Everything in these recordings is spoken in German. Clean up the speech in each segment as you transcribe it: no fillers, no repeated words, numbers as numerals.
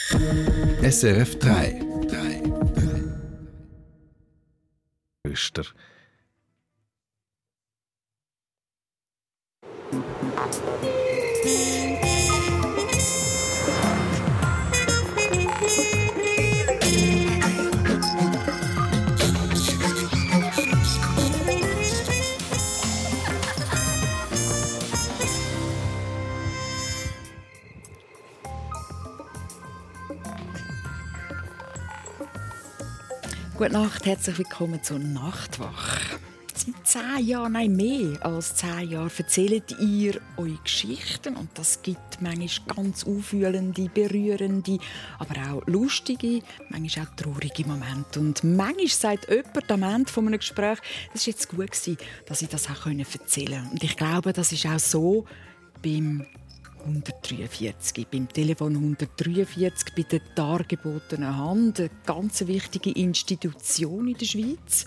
SRF 3. Öster. Gute Nacht, herzlich willkommen zur Nachtwache. Seit 10 Jahren, nein, mehr als 10 Jahren, erzählt ihr eure Geschichten. Und das gibt manchmal ganz aufwühlende, berührende, aber auch lustige, manchmal auch traurige Momente. Und manchmal sagt jemand am Ende von einem Gespräch, es war jetzt gut, dass ich das auch erzählen konnte. Und ich glaube, das ist auch so beim 143, beim Telefon 143, bei der dargebotenen Hand, eine ganz wichtige Institution in der Schweiz.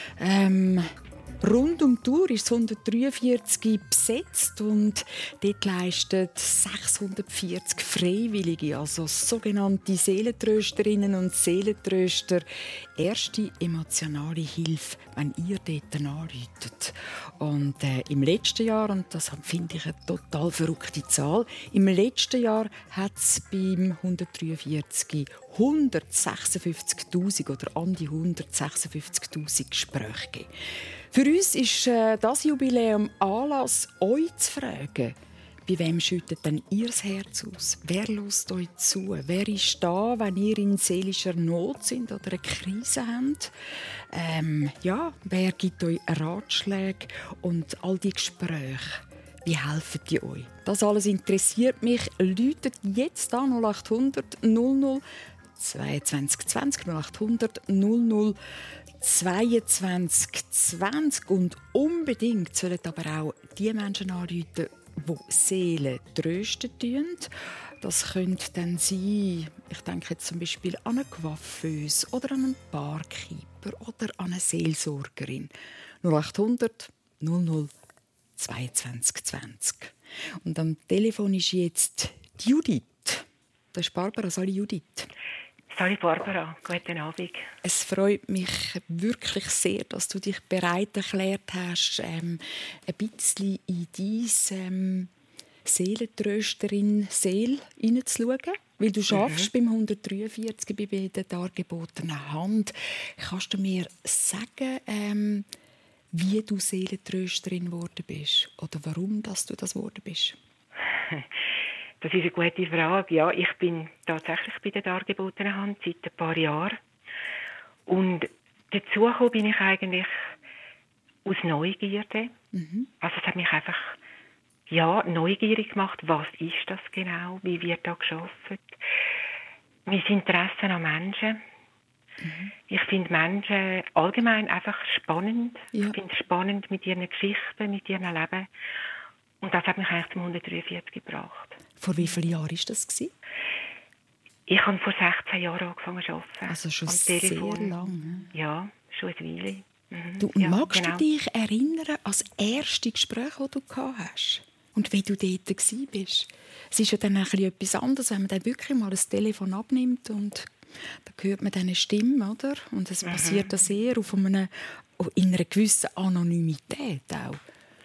Rund um die Tour ist das 143 besetzt und dort leisten 640 Freiwillige, also sogenannte Seelentrösterinnen und Seelentröster, erste emotionale Hilfe, wenn ihr dort anruft. Und im letzten Jahr, und das finde ich eine total verrückte Zahl, im letzten Jahr hat es beim 143 156'000 oder an die 156'000 Gespräche gegeben. Für uns ist das Jubiläum Anlass, euch zu fragen, bei wem schüttet denn ihr das Herz aus? Wer hört euch zu? Wer ist da, wenn ihr in seelischer Not sind oder eine Krise habt? Wer gibt euch Ratschläge und all die Gespräche? Wie helfen die euch? Das alles interessiert mich. Läutet jetzt an 0800 00 2220 0800 00 2220 und unbedingt sollen aber auch die Menschen anrufen, die Seelen trösten tun. Das könnte dann sein, ich denke jetzt zum Beispiel an eine Coiffeuse oder an einen Barkeeper oder an eine Seelsorgerin. 0800 00 2220. Und am Telefon ist jetzt die Judith. Das ist Barbara. Salut Judith. Salut Barbara, guten Abend. Es freut mich wirklich sehr, dass du dich bereit erklärt hast, ein bisschen in deine Seelentrösterin Seele hineinzuschauen. Weil du schaffst beim 143 bei der dargebotenen Hand. Kannst du mir sagen, wie du Seelentrösterin geworden bist? Oder warum dass du das geworden bist? Das ist eine gute Frage. Ja, ich bin tatsächlich bei der dargebotenen Hand seit ein paar Jahren. Und dazu bin ich eigentlich aus Neugierde. Also es hat mich einfach neugierig gemacht, was ist das genau, wie wird da gearbeitet. Mein Interesse an Menschen. Ich finde Menschen allgemein einfach spannend. Ja. Ich finde es spannend mit ihren Geschichten, mit ihrem Leben. Und das hat mich eigentlich zum 143 gebracht. Vor wie vielen Jahren war das? Ich habe vor 16 Jahren angefangen zu arbeiten. Also schon sehr lange. Ja, schon eine Weile. Du, magst du dich erinnern an das erste Gespräch, das du gehabt hast? Und wie du dort warst? Es ist ja dann etwas anderes, wenn man dann wirklich mal das Telefon abnimmt und da hört man dann eine Stimme, oder? Und es passiert das sehr in einer gewissen Anonymität auch.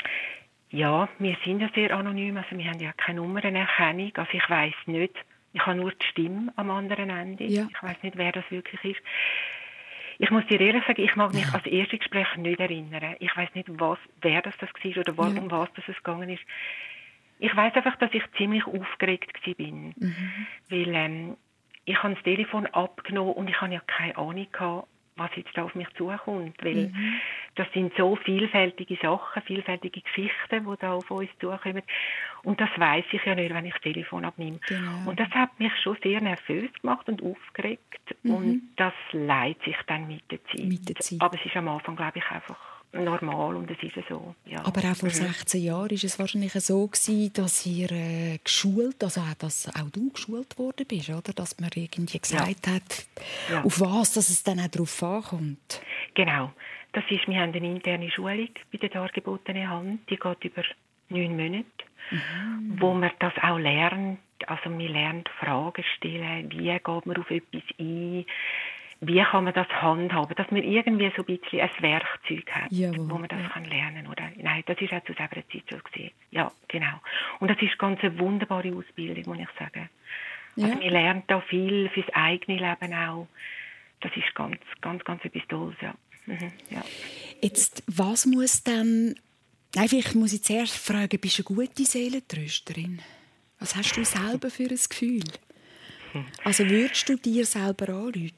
Ja, wir sind ja sehr anonym, also wir haben ja keine Nummernerkennung, also ich weiss nicht, ich habe nur die Stimme am anderen Ende, Ich weiss nicht, wer das wirklich ist. Ich muss dir ehrlich sagen, ich mag mich an das erste Gespräch nicht erinnern. Ich weiss nicht, wer das war oder um was es gegangen ist. Ich weiss einfach, dass ich ziemlich aufgeregt war, weil ich habe das Telefon abgenommen und ich habe ja keine Ahnung gehabt, was jetzt da auf mich zukommt, weil das sind so vielfältige Sachen, vielfältige Geschichten, die da auf uns zukommen. Und das weiss ich ja nicht, wenn ich das Telefon abnehme. Genau. Und das hat mich schon sehr nervös gemacht und aufgeregt. Und das leidet sich dann mit der Zeit. Aber es ist am Anfang, glaube ich, einfach normal und es ist so. Ja. Aber auch vor 16 Jahren war es wahrscheinlich so gewesen, dass ihr geschult, also dass auch du geschult worden bist, oder? Dass man irgendwie gesagt hat, auf was dass es dann auch darauf ankommt. Genau. Wir haben eine interne Schulung bei der dargebotenen Hand, die geht über 9 Monate, wo man das auch lernt, Also man lernt Fragen stellen, wie geht man auf etwas ein, wie kann man das handhaben, dass man irgendwie so ein bisschen ein Werkzeug hat, wo man das kann lernen kann. Nein, das ist auch zu selber Zeit so gewesen. Ja, genau. Und das ist ganz eine wunderbare Ausbildung, muss ich sagen. Ja. Also man lernt da viel fürs eigene Leben auch. Das ist ganz, ganz, ganz etwas Tolles, ja. Ja. Jetzt, was muss dann... Nein, vielleicht muss ich zuerst fragen, bist du eine gute Seelentrösterin? Was hast du selber für ein Gefühl? Also würdest du dir selber anrufen?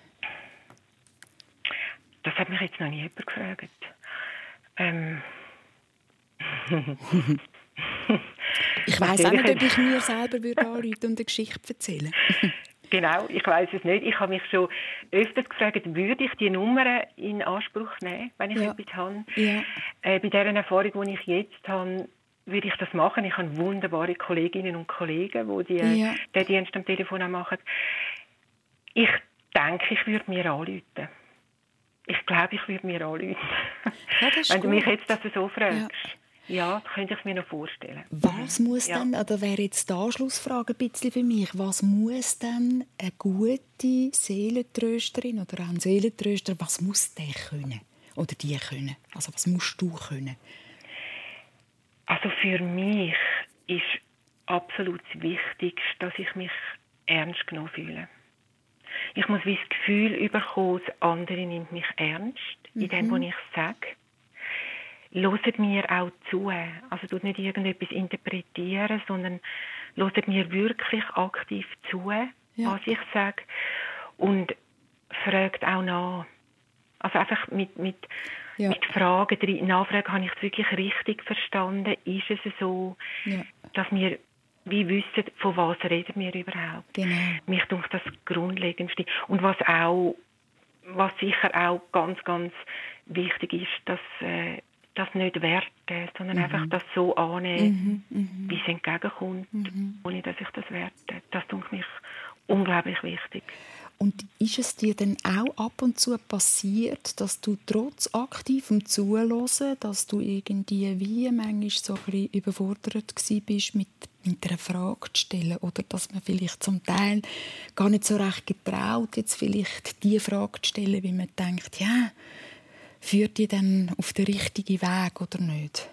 Das hat mich jetzt noch nie jemand gefragt. Ich weiss auch nicht, ob ich mir selber anrufen und eine Geschichte erzählen würde. Genau, ich weiss es nicht. Ich habe mich schon öfters gefragt, würde ich die Nummer in Anspruch nehmen, wenn ich etwas habe. Ja. Bei dieser Erfahrung, die ich jetzt habe, würde ich das machen. Ich habe wunderbare Kolleginnen und Kollegen, die den Dienst am Telefon auch machen. Ich denke, ich würde mir anrufen. Ich glaube, ich würde mir anrufen. Ja, wenn du mich jetzt das so fragst. Ja, das könnte ich mir noch vorstellen. Was muss denn, oder wäre jetzt die Anschlussfrage ein bisschen für mich, was muss denn eine gute Seelentrösterin oder auch ein Seelentröster, was muss der können? Oder die können? Also was musst du können? Also für mich ist absolut das Wichtigste, dass ich mich ernst genommen fühle. Ich muss wie das Gefühl bekommen, das andere nimmt mich ernst, in dem, was ich sage. Hört mir auch zu. Also tut nicht irgendetwas interpretieren, sondern hört mir wirklich aktiv zu, was ich sage. Und fragt auch nach. Also einfach mit Fragen drin. Nachfragen, habe ich es wirklich richtig verstanden? Ist es so, dass wir wie wissen, von was reden wir überhaupt? Genau. Mich denkt das Grundlegendste. Und was sicher auch ganz, ganz wichtig ist, dass das nicht werten, sondern einfach das so annehmen, wie es entgegenkommt, ohne dass ich das werte. Das denke mich unglaublich wichtig. Und ist es dir denn auch ab und zu passiert, dass du trotz aktivem Zuhören, dass du irgendwie wie manchmal so ein bisschen überfordert bist, mit einer Frage zu stellen, oder dass man vielleicht zum Teil gar nicht so recht getraut, jetzt vielleicht die Frage zu stellen, wie man denkt, ja, führt die dann auf den richtigen Weg oder nicht?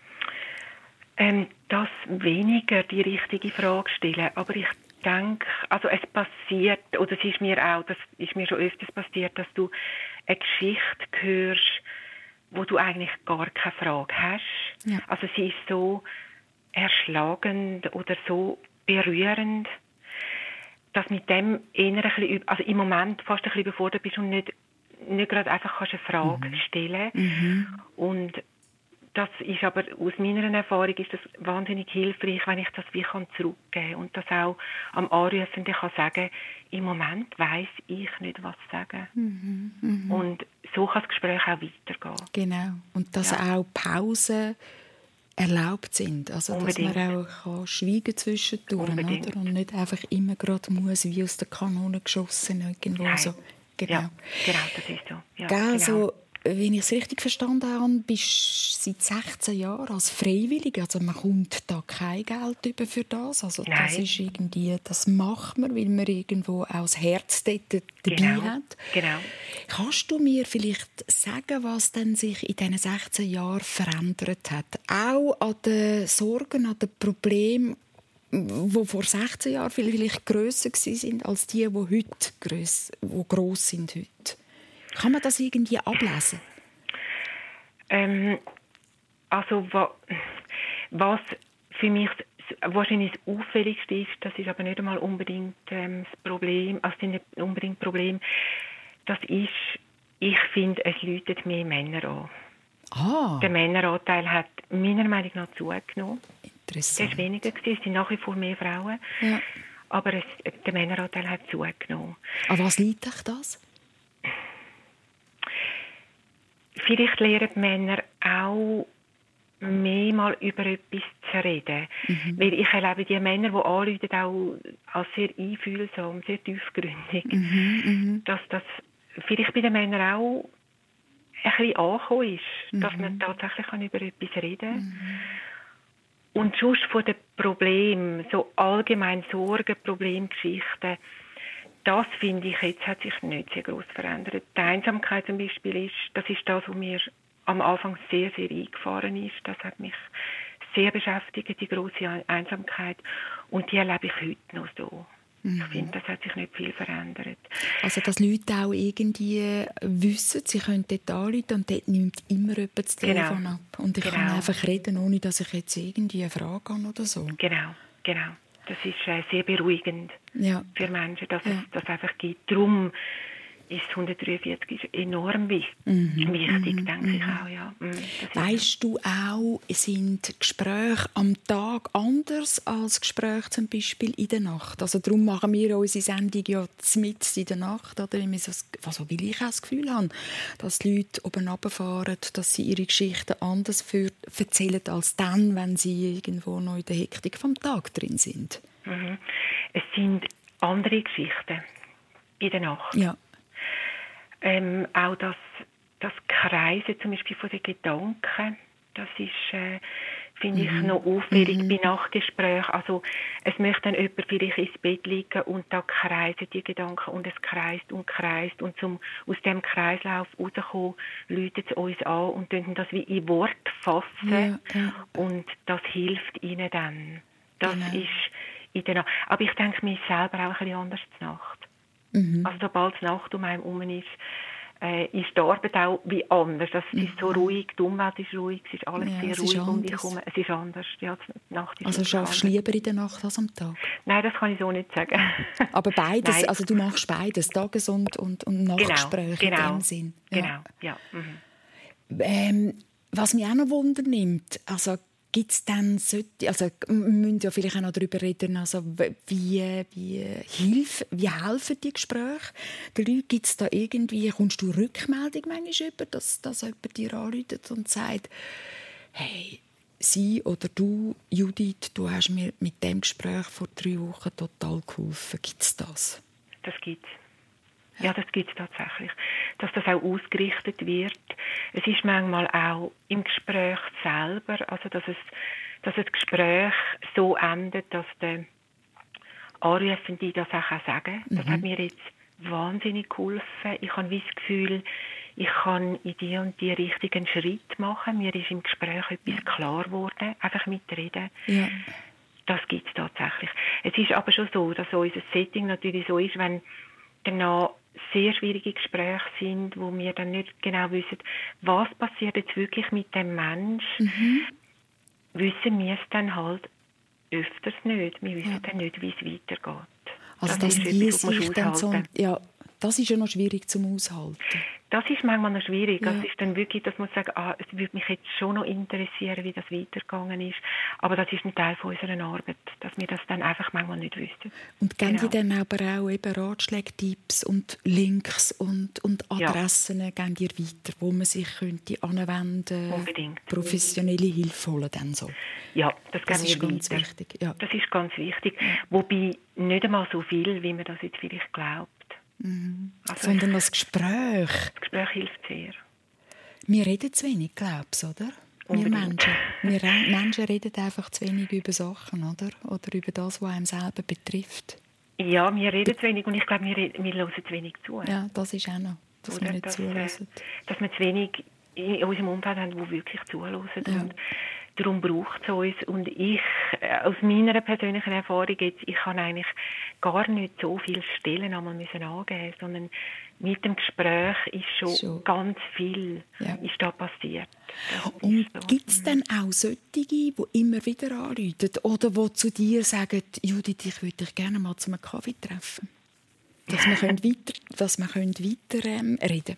Das weniger die richtige Frage stellen, aber ich denke, also es passiert, oder das ist mir schon öfters passiert, dass du eine Geschichte hörst, wo du eigentlich gar keine Frage hast. Ja. Also sie ist so erschlagend oder so berührend, dass mit dem eher ein bisschen, also im Moment fast ein bisschen überfordert bist und nicht gerade einfach eine Frage stellen. Und das ist aber, aus meiner Erfahrung ist das wahnsinnig hilfreich, wenn ich das wie zurückgeben kann und das auch am Anrufenden kann sagen, im Moment weiss ich nicht, was sagen. Und so kann das Gespräch auch weitergehen. Genau. Und dass auch Pausen erlaubt sind. Also, unbedingt. Dass man auch schweigen zwischendurch, oder? Und nicht einfach immer gerade muss, wie aus der Kanone geschossen. Irgendwo. Nein. So. Genau. Ja, genau, das ist so. Ja, genau. So, wenn ich es richtig verstanden habe, bist du seit 16 Jahren als Freiwillige. Also man kommt da kein Geld über für das. Also Nein. Das ist irgendwie, das macht man, weil man irgendwo auch das Herz dort dabei hat. Genau. Kannst du mir vielleicht sagen, was denn sich in diesen 16 Jahren verändert hat? Auch an den Sorgen, an den Problemen, die vor 16 Jahren vielleicht grösser waren als die heute gross sind heute. Kann man das irgendwie ablesen? Also was für mich wahrscheinlich das Auffälligste ist, das ist aber nicht einmal unbedingt das Problem, also nicht unbedingt Problem, das ist, ich finde, es läutet mehr Männer an. Ah. Der Männeranteil hat meiner Meinung nach zugenommen. Interessant. Es war weniger, es sind nach wie vor mehr Frauen, aber der Männeranteil hat zugenommen. An was liegt euch das? Vielleicht lernen Männer auch mehr mal über etwas zu reden. Weil ich erlebe die Männer, die anrufen, auch als sehr einfühlsam, sehr tiefgründig. Dass das vielleicht bei den Männern auch ein bisschen angekommen ist, dass man tatsächlich über etwas reden kann. Und sonst von den Problemen, so allgemein Sorgen, Problemgeschichten, das finde ich, jetzt hat sich nicht sehr gross verändert. Die Einsamkeit zum Beispiel das ist das, was mir am Anfang sehr, sehr eingefahren ist. Das hat mich sehr beschäftigt, die grosse Einsamkeit. Und die erlebe ich heute noch so. Ich finde, das hat sich nicht viel verändert. Also, dass Leute auch irgendwie wissen, sie können dort anrufen und dort nimmt immer jemand das Telefon ab. Und ich kann einfach reden, ohne dass ich jetzt irgendwie eine Frage habe oder so. Genau. Das ist sehr beruhigend für Menschen, dass es das einfach gibt. Darum ist 143 enorm wichtig, denke ich auch. Ja. Weisst du auch, sind Gespräche am Tag anders als Gespräche zum Beispiel in der Nacht? Also darum machen wir unsere Sendung ja mitten in der Nacht, oder? Weil ich auch das Gefühl habe, dass die Leute oben runterfahren, dass sie ihre Geschichten anders erzählen als dann, wenn sie irgendwo noch in der Hektik vom Tag drin sind. Es sind andere Geschichten in der Nacht. Ja. Auch das Kreisen zum Beispiel von den Gedanken, das ist, finde ich, noch auffällig bei Nachtgesprächen. Also es möchte dann jemand vielleicht ins Bett liegen und da kreisen die Gedanken und es kreist und zum aus dem Kreislauf rauszukommen, läutet es uns an und tun das wie in Wort fassen und das hilft ihnen dann. Das ist in der Nacht. Aber ich denke, mir ist selber auch ein bisschen anders zur Nacht. Also sobald die Nacht um einen herum ist die Arbeit auch wie anders. Das ist so ruhig, die Umwelt ist ruhig, es ist alles sehr ruhig um dich herum. Es ist anders. Ja, die Nacht ist also schaffst du lieber in der Nacht als am Tag? Nein, das kann ich so nicht sagen. Aber beides, Nein. Also du machst beides, Tages- und Nachtgespräche in dem Sinn. Ja. Genau, ja. Was mich auch noch wundernimmt, also gibt es dann also wir müssen ja vielleicht auch noch darüber reden, also wie helfen die Gespräche den Leuten? Gibt es da irgendwie, kommst du Rückmeldung manchmal über, dass jemand dir anruft und sagt, hey, sie oder du, Judith, du hast mir mit dem Gespräch vor 3 Wochen total geholfen. Gibt es das? Das gibt es. Ja, das gibt es tatsächlich. Dass das auch ausgerichtet wird. Es ist manchmal auch im Gespräch selber, also dass das Gespräch so endet, dass der Anrufende das auch sagen kann. Das hat mir jetzt wahnsinnig geholfen. Ich habe das Gefühl, ich kann in die und die Richtung einen Schritt machen. Mir ist im Gespräch etwas klar geworden, einfach mitreden. Ja. Das gibt es tatsächlich. Es ist aber schon so, dass unser Setting natürlich so ist, wenn danach sehr schwierige Gespräche sind, wo wir dann nicht genau wissen, was passiert jetzt wirklich mit dem Menschen, wissen wir es dann halt öfters nicht. Wir wissen dann nicht, wie es weitergeht. Also das ist etwas, dann so, das ist ja noch schwierig zum Aushalten. Das ist manchmal noch schwierig. Das ist dann wirklich, dass man sagt, es würde mich jetzt schon noch interessieren, wie das weitergegangen ist. Aber das ist ein Teil von unserer Arbeit, dass wir das dann einfach manchmal nicht wissen. Und geben die dann aber auch eben Ratschläge, Tipps und Links und Adressen geben die weiter, wo man sich könnte anwenden, unbedingt, professionelle Hilfe holen dann so. Ja, das ist ganz wichtig. Ja. Das ist ganz wichtig. Wobei nicht einmal so viel, wie man das jetzt vielleicht glaubt. Also sondern das Gespräch. Das Gespräch hilft sehr. Wir reden zu wenig, glaubst du, oder? Unbedingt. Wir Menschen reden einfach zu wenig über Sachen, oder? Oder über das, was einem selber betrifft. Ja, wir reden zu wenig und ich glaube, wir hören zu wenig zu. Ja, das ist auch noch, dass wir nicht zuhören. Dass wir zu wenig in unserem Umfeld haben, die wirklich zuhören. Ja. Und darum braucht es uns. Und ich, aus meiner persönlichen Erfahrung jetzt, ich kann eigentlich gar nicht so viele Stellen einmal angeben, sondern mit dem Gespräch ist schon ganz viel ist da passiert. Und so. Gibt es dann auch solche, die immer wieder anrufen oder die zu dir sagen, Judith, ich würde dich gerne mal zu einem Kaffee treffen? Dass wir weiter reden.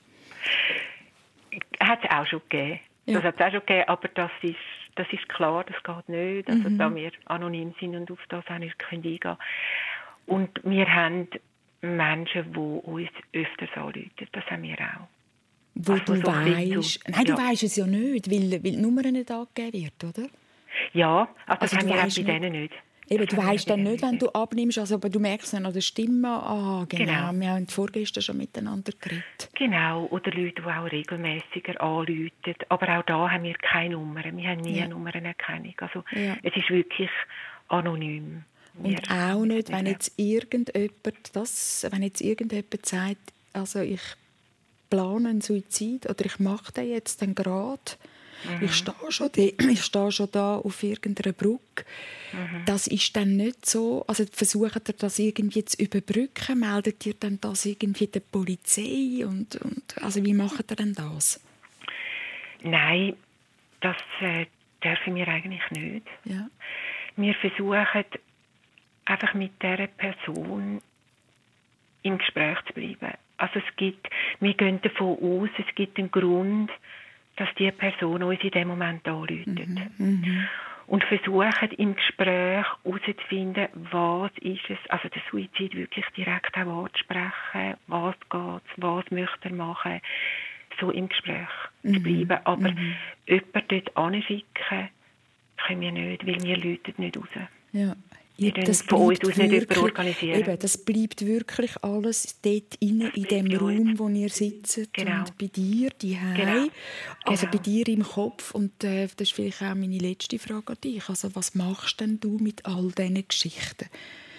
Hat es auch schon gegeben. Ja. Das hat es auch schon gegeben, aber das ist klar, das geht nicht. Also, da wir anonym sind und auf das auch nicht eingehen können. Und wir haben Menschen, die uns öfters anrufen. Das haben wir auch. Wo also, du so weißt. Nein, du weißt es ja nicht, weil die Nummer nicht angegeben wird, oder? Ja, also das haben wir auch bei denen nicht. Eben, du weisst dann nicht, wenn du abnimmst, also, aber du merkst dann an der Stimme, genau. Wir haben vorgestern schon miteinander geredet. Genau, oder Leute, die auch regelmäßiger anrufen. Aber auch da haben wir keine Nummern. Wir haben nie eine Nummernerkennung. Also es ist wirklich anonym. Und auch nicht, wenn jetzt irgendjemand sagt, also ich plane einen Suizid oder ich mache den jetzt dann gerade. Ich stehe schon da auf irgendeiner Brücke. Das ist dann nicht so. Also versucht ihr das irgendwie zu überbrücken? Meldet ihr dann das irgendwie der Polizei? Und also wie macht ihr denn das? Nein, das dürfen wir eigentlich nicht. Ja. Wir versuchen einfach mit dieser Person im Gespräch zu bleiben. Also wir gehen davon aus, es gibt einen Grund, dass die Person uns in dem Moment anruft. Und versuchen im Gespräch herauszufinden, was ist es, also den Suizid wirklich direkt auch anzusprechen, was geht, was möchte er machen, so im Gespräch zu bleiben. Aber jemanden dort hinschicken können wir nicht, weil wir läuten nicht raus. Ja. Das von uns aus nicht jemand organisieren. Eben, das bleibt wirklich alles dort innen, in dem Raum, wo ihr sitzt. Genau. Und bei dir, daheim, also bei dir im Kopf. Und das ist vielleicht auch meine letzte Frage an dich. Also was machst denn du mit all diesen Geschichten?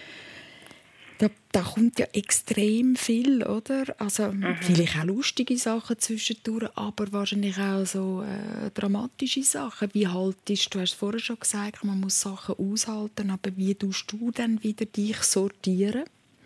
Da kommt ja extrem viel, oder? Also vielleicht auch lustige Sachen zwischendurch, aber wahrscheinlich auch so dramatische Sachen. Wie haltest du hast vorher schon gesagt, man muss Sachen aushalten, aber wie tust du dann wieder dich sortieren?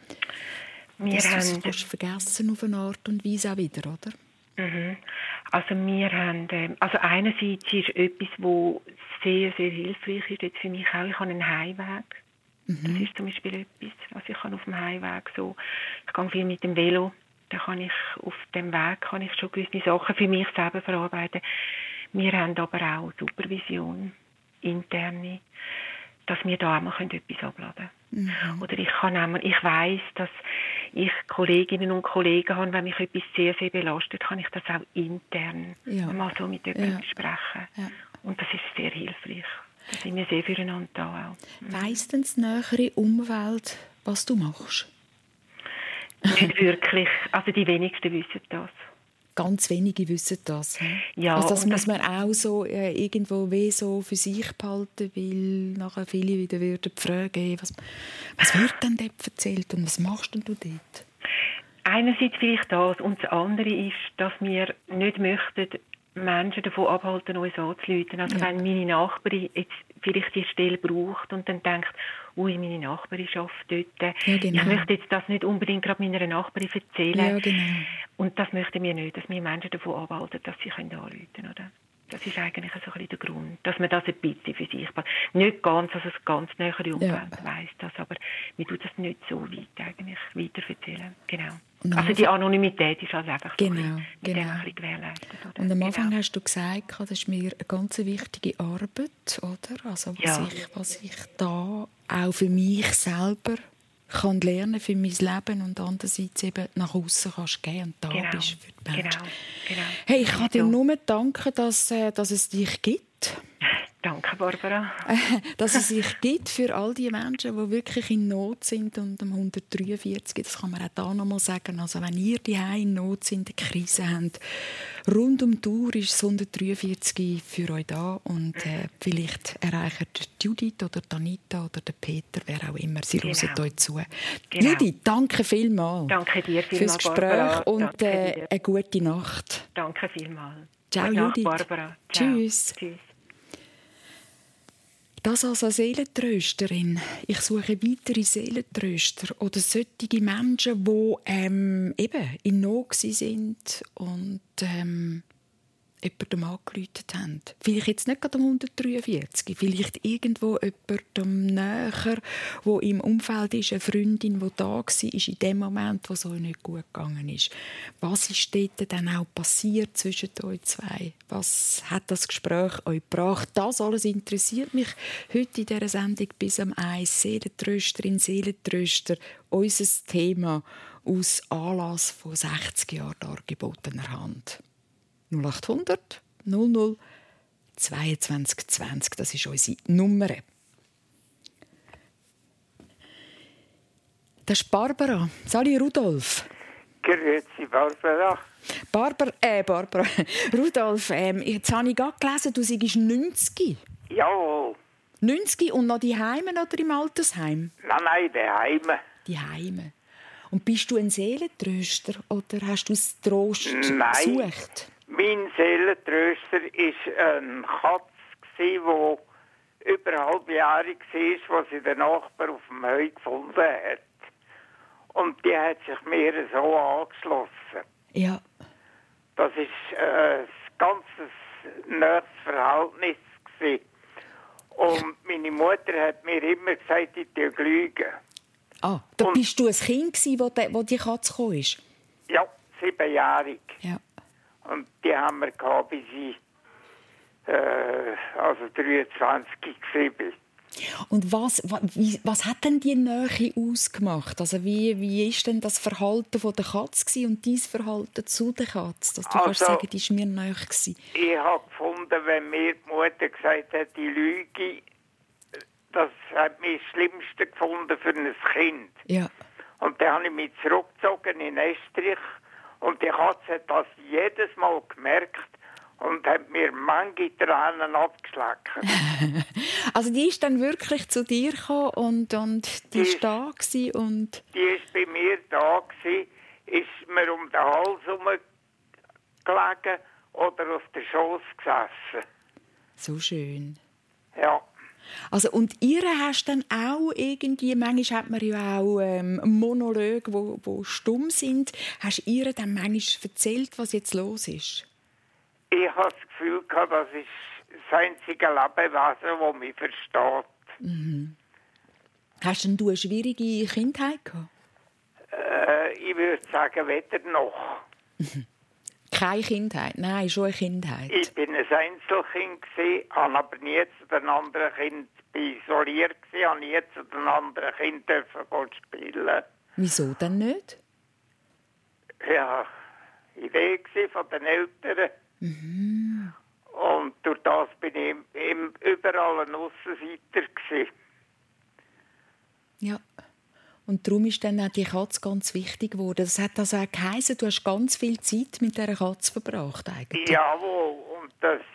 Dass du es vergessen auf eine Art und Weise auch wieder, oder? Also wir haben, also einerseits ist etwas, was sehr, sehr hilfreich ist jetzt für mich auch, ich habe einen Heimweg. Das ist zum Beispiel etwas, also ich kann auf dem Heimweg so, ich gehe viel mit dem Velo, da kann ich auf dem Weg schon gewisse Sachen für mich selber verarbeiten. Wir haben aber auch Supervision, interne, dass wir da einmal etwas abladen können. Oder ich weiss, dass ich Kolleginnen und Kollegen habe, wenn mich etwas sehr, sehr belastet, kann ich das auch intern mal so mit jemandem besprechen. Ja. Und das ist sehr hilfreich. Da sind wir sehr füreinander da auch. Weiss denn die nähere Umwelt, was du machst? Nicht wirklich. Also die wenigsten wissen das. Ganz wenige wissen das. Ja, also das muss man auch so irgendwo so für sich behalten, weil nachher viele wieder würden fragen, was wird denn dort erzählt und was machst denn du dort? Einerseits vielleicht das und das andere ist, dass wir nicht möchten, Menschen davon abhalten, uns anzurufen. Also wenn meine Nachbarin jetzt vielleicht die Stelle braucht und dann denkt, meine Nachbarin arbeitet dort. Ja, genau. Ich möchte jetzt das nicht unbedingt gerade meiner Nachbarin erzählen. Ja, genau. Und das möchten wir nicht, dass wir Menschen davon abhalten, dass sie anrufen können, oder? Das ist eigentlich so ein bisschen der Grund, dass man das ein bisschen für sich macht. Nicht ganz, also das ganz nähere Umfeld weiss das, aber wir tun das nicht so weit eigentlich weiter erzählen. Genau. Also die Anonymität ist also einfach so ein bisschen gewährleistet. Oder? Und am Anfang hast du gesagt, das ist mir eine ganz wichtige Arbeit, oder? Also was ich da auch für mich selber kann lernen für mein Leben und andererseits eben nach außen kannst gehen und da bist für die Menschen. Genau. Hey, ich kann dir nur danken, dass es dich gibt. Danke, Barbara. Dass es sich gibt für all die Menschen, die wirklich in Not sind und am 143, das kann man auch da noch mal sagen, also wenn ihr die in Not sind, eine Krise habt, rund um die Uhr ist das 143 für euch da und vielleicht erreichen Judith oder Anita oder der Peter, wer auch immer, sie hören euch zu. Genau. Judith, danke vielmals. Danke dir vielmals, fürs Gespräch Barbara. Und eine gute Nacht. Danke vielmals. Ciao, gute Nacht, Judith. Barbara. Ciao. Tschüss. Das als eine Seelentrösterin. Ich suche weitere Seelentröster oder solche Menschen, die eben in Not sind und jemandem angerufen haben. Vielleicht jetzt nicht gerade am 143, vielleicht irgendwo jemandem näher, wo im Umfeld ist, eine Freundin, die da war, in dem Moment, wo es euch nicht gut gegangen ist. Was ist dort dann auch passiert zwischen euch zwei? Was hat das Gespräch euch gebracht? Das alles interessiert mich heute in dieser Sendung bis am 1. Seelentrösterin, Seelentröster, unser Thema aus Anlass von 60 Jahren dargebotener Hand. 0800 00 22 20, das ist unsere Nummer. Das ist Barbara. Sali Rudolf. Grüezi, Barbara. Barbara. Rudolf, jetzt habe ich gerade gelesen, du seist 90. Jawohl. 90 und noch die Heime oder im Altersheim? Nein, daheim. Die Heime. Und bist du ein Seelentröster oder hast du es Trost gesucht? Mein Seelentröster war ein Katz, der überhalbjährig war, was sie der Nachbar auf dem Heu gefunden hat. Und die hat sich mir so angeschlossen. Ja. Das war ein ganz nahes Verhältnis. Und meine Mutter hat mir immer gesagt, ich lüge. Ah, da bist du ein Kind, wo die Katze kam? Ja, 7-jährig. Ja. Und die haben wir gehabt, bis ich 23 war. Und was hat denn die Nähe ausgemacht? Also wie ist denn das Verhalten von der Katze und dein Verhalten zu der Katze? Dass du kannst sagen, die war mir nahe. Ich habe gefunden, wenn mir die Mutter gesagt hat, die Lüge, das hat mich das Schlimmste gefunden für ein Kind. Ja. Und dann habe ich mich zurückgezogen in Estrich und die Katze hat das jedes Mal gemerkt und hat mir manche Tränen abgeschleckt. Also die ist dann wirklich zu dir gekommen und die ist da gewesen und... Die ist bei mir da gewesen, ist mir um den Hals herumgelegen oder auf den Schoß gesessen. So schön. Ja. Also, und ihr hast dann auch irgendwie, manchmal hat man ja auch Monologe, die stumm sind. Hast du ihr dann manchmal erzählt, was jetzt los ist? Ich habe das Gefühl gehabt, das ist das einzige Lebewesen, das mich versteht. Mhm. Hast denn du eine schwierige Kindheit gehabt? Ich würde sagen, weder noch. Keine Kindheit? Nein, schon eine Kindheit. Ich war ein Einzelkind, habe aber nie zu den anderen Kindern isoliert, habe nie zu den anderen Kindern spielen. Wieso denn nicht? Ja, Idee von den Eltern. Mhm. Und durch das bin ich überall ein Aussenseiter gewesen. Ja. Und darum ist dann auch die Katze ganz wichtig geworden. Das hat also auch geheißen, du hast ganz viel Zeit mit dieser Katze verbracht eigentlich. Jawohl, und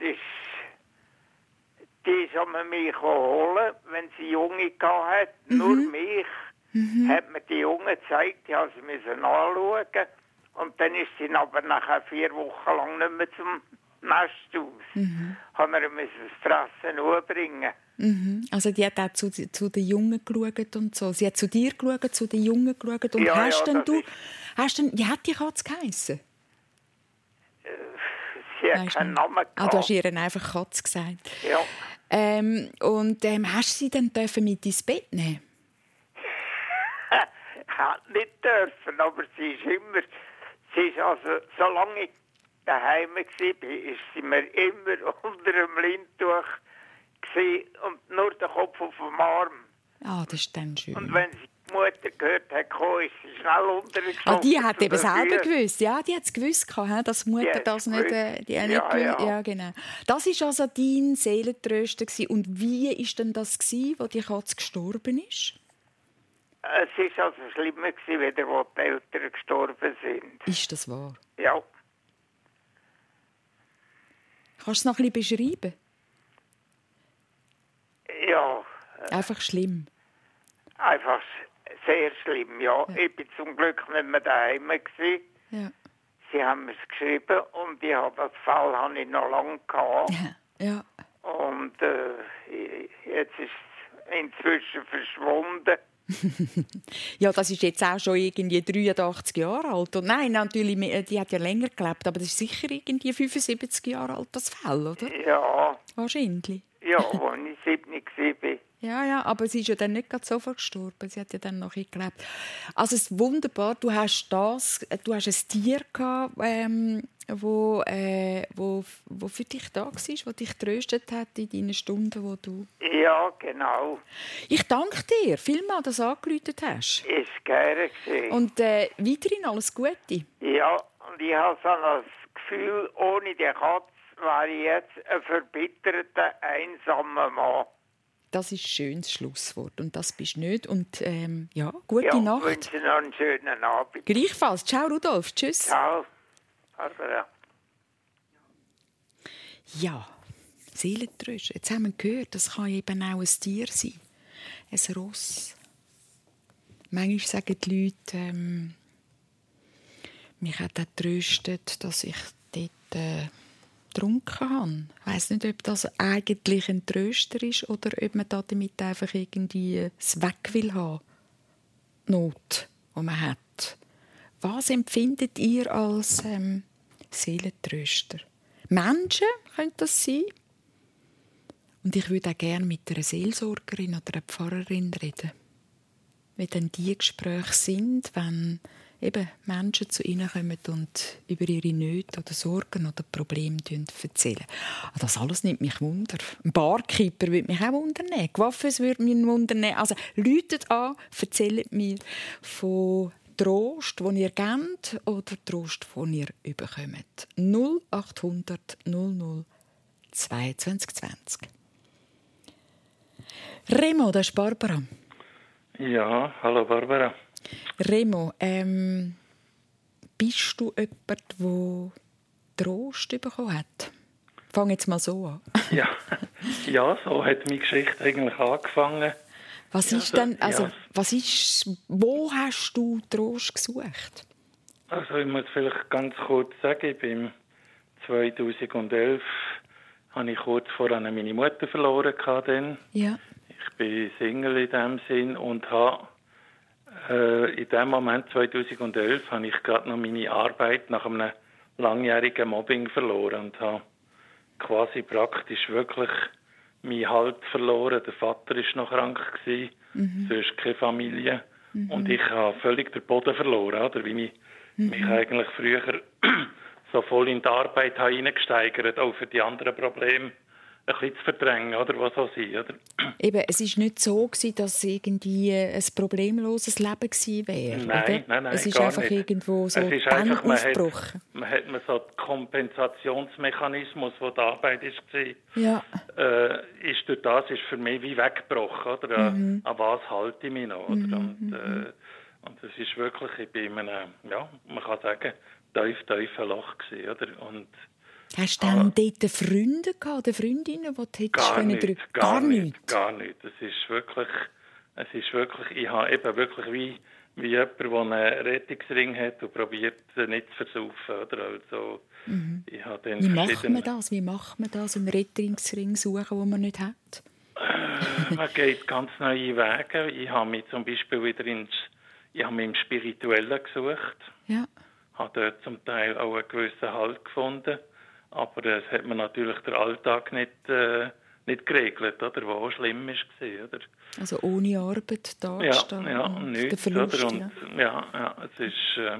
die ist mich holen, wenn sie Junge hatte. Nur mich hat mir die Junge gezeigt, die musste sie anschauen. Und dann ist sie aber nachher 4 Wochen lang nicht mehr zum Nest aus. Haben wir das Fressen umbringen. Also die hat auch zu den Jungen geschaut und so. Sie hat zu dir geschaut, zu den Jungen geschaut. Und wie hat die Katze geheissen? Sie hat keinen Namen gehabt. Ah, du hast ihr einfach Katze gesagt. Ja. Und hast du sie dann mit ins Bett nehmen? Hat nicht dürfen, aber sie ist also, solange ich daheim war, ist sie mir immer unter dem Lindtuch und nur der Kopf auf dem Arm. Ah, das ist dann schön. Und wenn sie die Mutter gehört hat, ist sie schnell untergeschossen. Ah, die hat eben selber gewusst. Ja, die hat es gewusst, dass die Mutter das nicht... Ja, genau. Das war also dein Seelentröster. Und wie war denn das, als die Katze gestorben ist? Es war also schlimmer, wieder, als die Eltern gestorben sind. Ist das wahr? Ja. Kannst du es noch ein bisschen beschreiben? Ja. Einfach schlimm? Einfach sehr schlimm, ja. Ich war zum Glück nicht mehr daheim. Ja. Sie haben mir es geschrieben und das Fall habe ich noch lange gehabt. Ja. Und jetzt ist es inzwischen verschwunden. Ja, das ist jetzt auch schon irgendwie 83 Jahre alt. Und nein, natürlich, die hat ja länger gelebt, aber das ist sicher irgendwie 75 Jahre alt, das Fall, oder? Ja. Wahrscheinlich. Ja, als ich 7 war. Ja, aber sie ist ja dann nicht gerade sofort gestorben. Sie hat ja dann noch gelebt. Also es ist wunderbar, du hast ein Tier gehabt, wo für dich da war, wo dich tröstet hat in deinen Stunden, wo du... Ja, genau. Ich danke dir vielmals, dass du angerufen hast. Ist gerne gewesen. Und weiterhin alles Gute. Ja, und ich habe so das Gefühl, ohne die Katze wäre ich jetzt ein verbitterter, einsamer Mann. das ist ein schönes Schlusswort. Und das bist du nicht. Und gute Nacht. Ich wünsche noch einen schönen Abend. Gleichfalls. Ciao, Rudolf. Tschüss. Ciao, Barbara. Ja, Seelentrösten. Jetzt haben wir gehört, das kann eben auch ein Tier sein. Ein Ross. Manchmal sagen die Leute, mich hat auch getröstet, dass ich dort getrunken habe. Ich weiss nicht, ob das eigentlich ein Tröster ist oder ob man damit einfach irgendwie das Weg will haben. Not, die man hat. Was empfindet ihr als Seelentröster? Menschen könnte das sein. Und ich würde auch gerne mit einer Seelsorgerin oder einer Pfarrerin reden. Wie dann die Gespräche sind, wenn eben Menschen zu ihnen kommen und über ihre Nöte oder Sorgen oder Probleme erzählen. Das alles nimmt mich wunder. Ein Barkeeper würde mich auch wundern. Coiffeuse würde mich wundern. Also läutet an, erzählt mir von Trost, den ihr gebt oder Trost, den ihr bekommt. 0800 00 22 20. Remo, das ist Barbara. Ja, hallo Barbara. Remo, bist du jemand, der Trost bekommen hat? Fang jetzt mal so an. Ja, so hat meine Geschichte eigentlich angefangen. Wo hast du Trost gesucht? Also ich muss vielleicht ganz kurz sagen, ich bin 2011 habe ich kurz vorher meine Mutter verloren dann. Ja. Ich bin Single in dem Sinn und habe in dem Moment 2011 habe ich gerade noch meine Arbeit nach einem langjährigen Mobbing verloren und habe quasi praktisch wirklich meinen Halt verloren. Der Vater war noch krank, sonst keine Familie. Und ich habe völlig den Boden verloren, oder? Wie ich mich eigentlich früher so voll in die Arbeit hineingesteigert, auch für die anderen Probleme ein bisschen zu verdrängen, oder was auch sein, oder? Eben, es war nicht so, dass es irgendwie ein problemloses Leben gewesen wäre. Nein, es ist gar einfach nicht. irgendwo so dann einfach, aufgebrochen. Man hat so den Kompensationsmechanismus, der die Arbeit war, ja. Ist durch das ist für mich wie weggebrochen, oder? An was halte ich mich noch, oder? Und es ist wirklich, ich bin in einem, man kann sagen, tiefen Loch gewesen, oder? Und hast du dann dort Freunde gehabt, oder Freundinnen, die du gar nicht. Gar nicht. Es ist wirklich, ich habe eben wirklich wie jemand, der einen Rettungsring hat und probiert, nicht zu versaufen, oder? Also, ich habe dann Wie macht man das, einen Rettungsring suchen, den man nicht hat? Man geht ganz neue Wege. Ich habe mich zum Beispiel wieder im Spirituellen gesucht. Ja. Habe dort zum Teil auch einen gewissen Halt gefunden. Aber das hat man natürlich den Alltag nicht geregelt, oder? Was auch schlimm war, oder? Also ohne Arbeit dastehen. Ja, nichts, Verlust, oder? Und, es ist...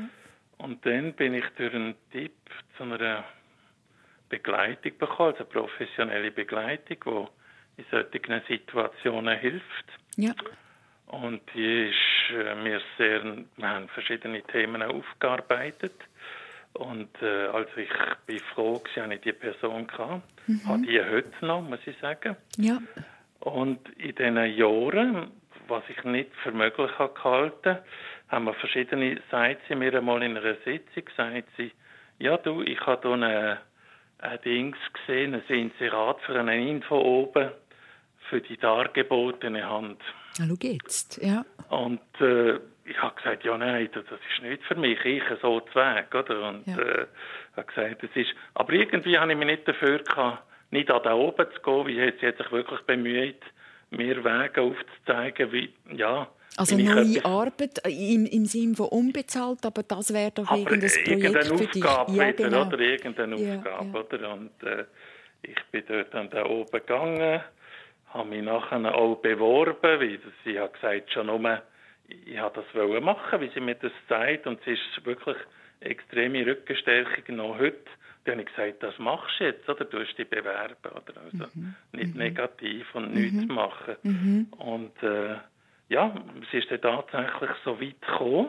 Und dann bin ich durch einen Tipp zu einer Begleitung bekommen, also professionelle Begleitung, die in solchen Situationen hilft. Ja. Und die ist wir haben verschiedene Themen aufgearbeitet. Und also ich bin froh, dass ich diese Person hatte. Habe die heute noch, muss ich sagen. Ja. Und in diesen Jahren, was ich nicht für möglich gehalten habe, haben wir verschiedene, sagt sie mir einmal in einer Sitzung, sagt sie, ja du, ich habe hier ein Dings gesehen, ein Inserat für eine Info oben für die dargebotene Hand. Ja, schau jetzt, ja. Und ich habe gesagt, ja nein, das ist nicht für mich, ich so zu Weg, oder? Und habe gesagt, das ist... Aber irgendwie habe ich mich nicht dafür gehabt, nicht an da oben zu gehen, weil sie hat sich wirklich bemüht, mir Wege aufzuzeigen, wie, also neue Arbeit im Sinne von unbezahlt, aber das wäre doch irgendein Projekt für dich. Ja, genau. Oder irgendeine Aufgabe, oder? Und ich bin dort dann da oben gegangen, habe mich nachher auch beworben, weil sie hat gesagt, schon nur, ich wollte das machen, wie sie mir das sagt, und es ist wirklich extreme Rückenstärkung noch heute. Dann habe ich gesagt, das machst du jetzt, oder? Du hast dich bewerben, oder? Also nicht negativ und nichts machen. Und es ist dann tatsächlich so weit gekommen,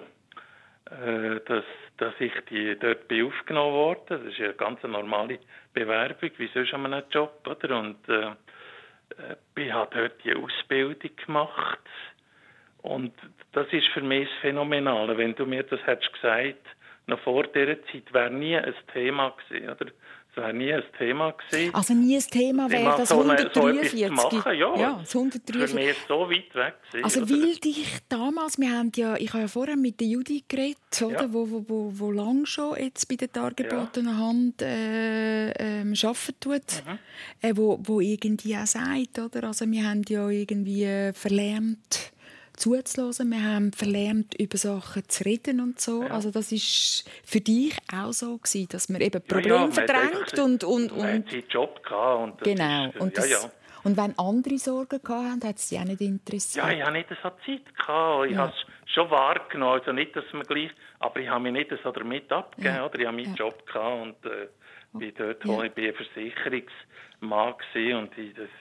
dass ich dort bin aufgenommen worden. Das ist eine ganz normale Bewerbung, wie sonst an einem Job, oder? Und Ich habe dort die Ausbildung gemacht. Und das ist für mich das Phänomenale. Wenn du mir das hättest gesagt, noch vor dieser Zeit wäre nie ein Thema gewesen, oder? Es wäre nie ein Thema gewesen. Also nie ein Thema wäre das 143. So machen, ja, das 143. Für mich ist so weit weg gewesen, also oder? weil dich damals, ich habe ja vorher mit der Judith geredet, oder? Wo lange schon jetzt bei der dargebotenen Hand arbeiten tut, wo irgendwie auch sagt, oder? Also wir haben ja irgendwie verlernt zuzuhören, wir haben verlernt, über Sachen zu reden und so. Ja. Also das ist für dich auch so gewesen, dass man eben Probleme verdrängt und man hat seinen Job gehabt und das genau. Ist, und wenn andere Sorgen hatten, hat es dich auch nicht interessiert? Ja, ich hatte nicht so Zeit gehabt. Ich habe es schon wahrgenommen, also nicht, dass man gleich, aber ich habe mich nicht so damit abgegeben, oder? Ich habe meinen Job gehabt und bin dort, wo ich ein Versicherungsmann war und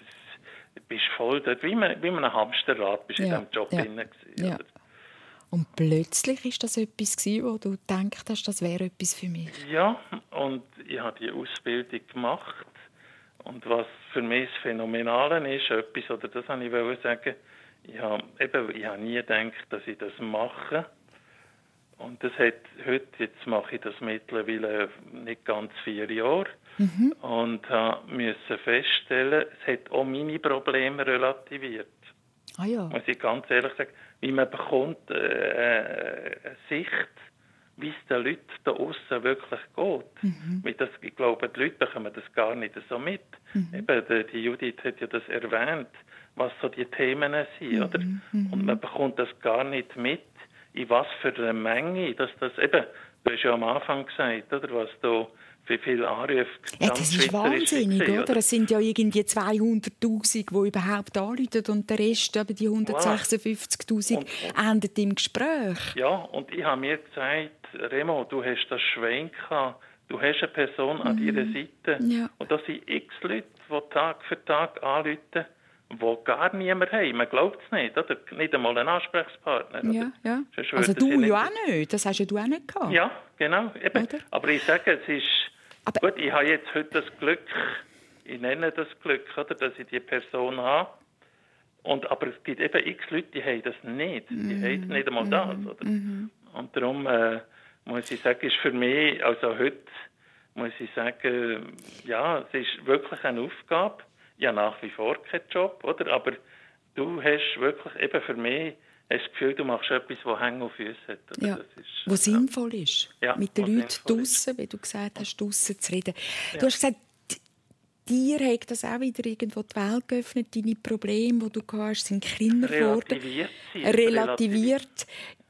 du bist voll dort, wie man ein Hamsterrad bist in diesem Job drin. Ja. Und plötzlich war das etwas, wo du gedacht hast, das wäre etwas für mich? Ja, und ich habe die Ausbildung gemacht. Und was für mich das Phänomenale ist, etwas, oder das wollte ich sagen, ich habe nie gedacht, dass ich das mache. Und das hat jetzt mache ich das mittlerweile nicht ganz 4 Jahre. Und musste feststellen, es hat auch meine Probleme relativiert. Ah ja. Muss ich ganz ehrlich sagen, wie man bekommt eine Sicht, wie es den Leuten da aussen wirklich geht. Ich glaube, die Leute bekommen das gar nicht so mit. Eben, die Judith hat ja das erwähnt, was so die Themen sind, oder? Und man bekommt das gar nicht mit, in was für eine Menge, dass das eben, du hast ja am Anfang gesagt, oder, was da wie viele Anrufe das ist wahnsinnig, oder? Es sind ja irgendwie 200'000, die überhaupt anrufen und der Rest, eben die 156'000, endet im Gespräch. Ja, und ich habe mir gesagt, Remo, du hast das Schwein gehabt, du hast eine Person an deiner Seite und das sind x Leute, die Tag für Tag anrufen, die gar niemand haben. Man glaubt es nicht, oder? Nicht einmal einen Ansprechpartner. Ja, ja. Also du ja auch nicht, das hast ja du auch nicht gehabt. Ja, genau. Eben. Aber ich sage, es ist... Gut, ich habe jetzt heute das Glück, ich nenne das Glück, oder, dass ich die Person habe. Aber es gibt eben x Leute, die haben das nicht. Die haben nicht einmal das. Oder? Und darum muss ich sagen, ist für mich, also heute, muss ich sagen, ja, es ist wirklich eine Aufgabe. Ja, nach wie vor kein Job, oder? Aber du hast wirklich eben für mich hast das Gefühl, du machst etwas, das Hänge auf Füße hat. Oder? Ja, das ist, was sinnvoll ist. Ja, mit den Leuten draussen, wie du gesagt hast, draussen zu reden. Du hast gesagt, dir hat das auch wieder irgendwo die Welt geöffnet, deine Probleme, die du hast, sind kleiner geworden. Relativiert.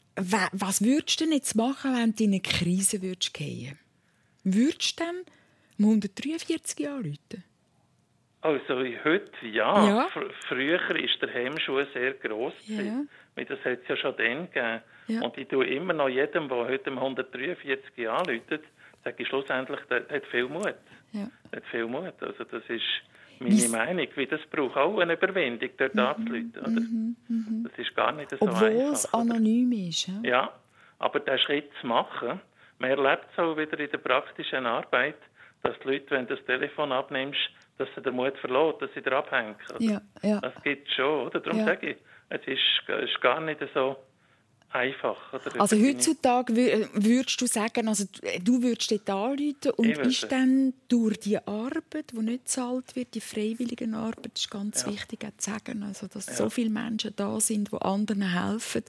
Was würdest du denn jetzt machen, wenn du in eine Krise würdest gehen? Würdest du dann um 143 anrufen? Also heute, ja. Früher war der Hemmschuh sehr gross. Ja. Das hat es ja schon dann gegeben. Ja. Und ich tue immer noch jedem, der heute um 143 anruft, sage ich schlussendlich, der hat viel Mut. Ja. Der hat viel Mut. Also das ist meine Meinung. Wie das braucht auch eine Überwindung, dort anzurufen. Das ist gar nicht so einfach. Obwohl es anonym ist. Ja, aber den Schritt zu machen, man erlebt es auch wieder in der praktischen Arbeit, dass die Leute, wenn du das Telefon abnimmst, dass sie den Mut verlieren, dass sie da abhängen. Ja, ja. Das gibt es schon, oder? Darum sage ich, es ist gar nicht so einfach. Oder? Also heutzutage würdest du sagen, also du würdest dort anrufen und ist dann durch die Arbeit, die nicht bezahlt wird, die freiwillige Arbeit, ist ganz wichtig auch zu sagen, also dass so viele Menschen da sind, die anderen helfen,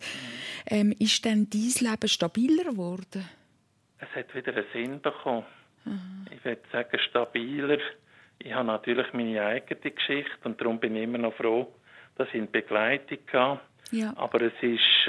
ist dann dein Leben stabiler geworden? Es hat wieder einen Sinn bekommen. Ich würde sagen, stabiler. Ich habe natürlich meine eigene Geschichte und darum bin ich immer noch froh, dass ich eine Begleitung hatte. Ja. Aber es ist,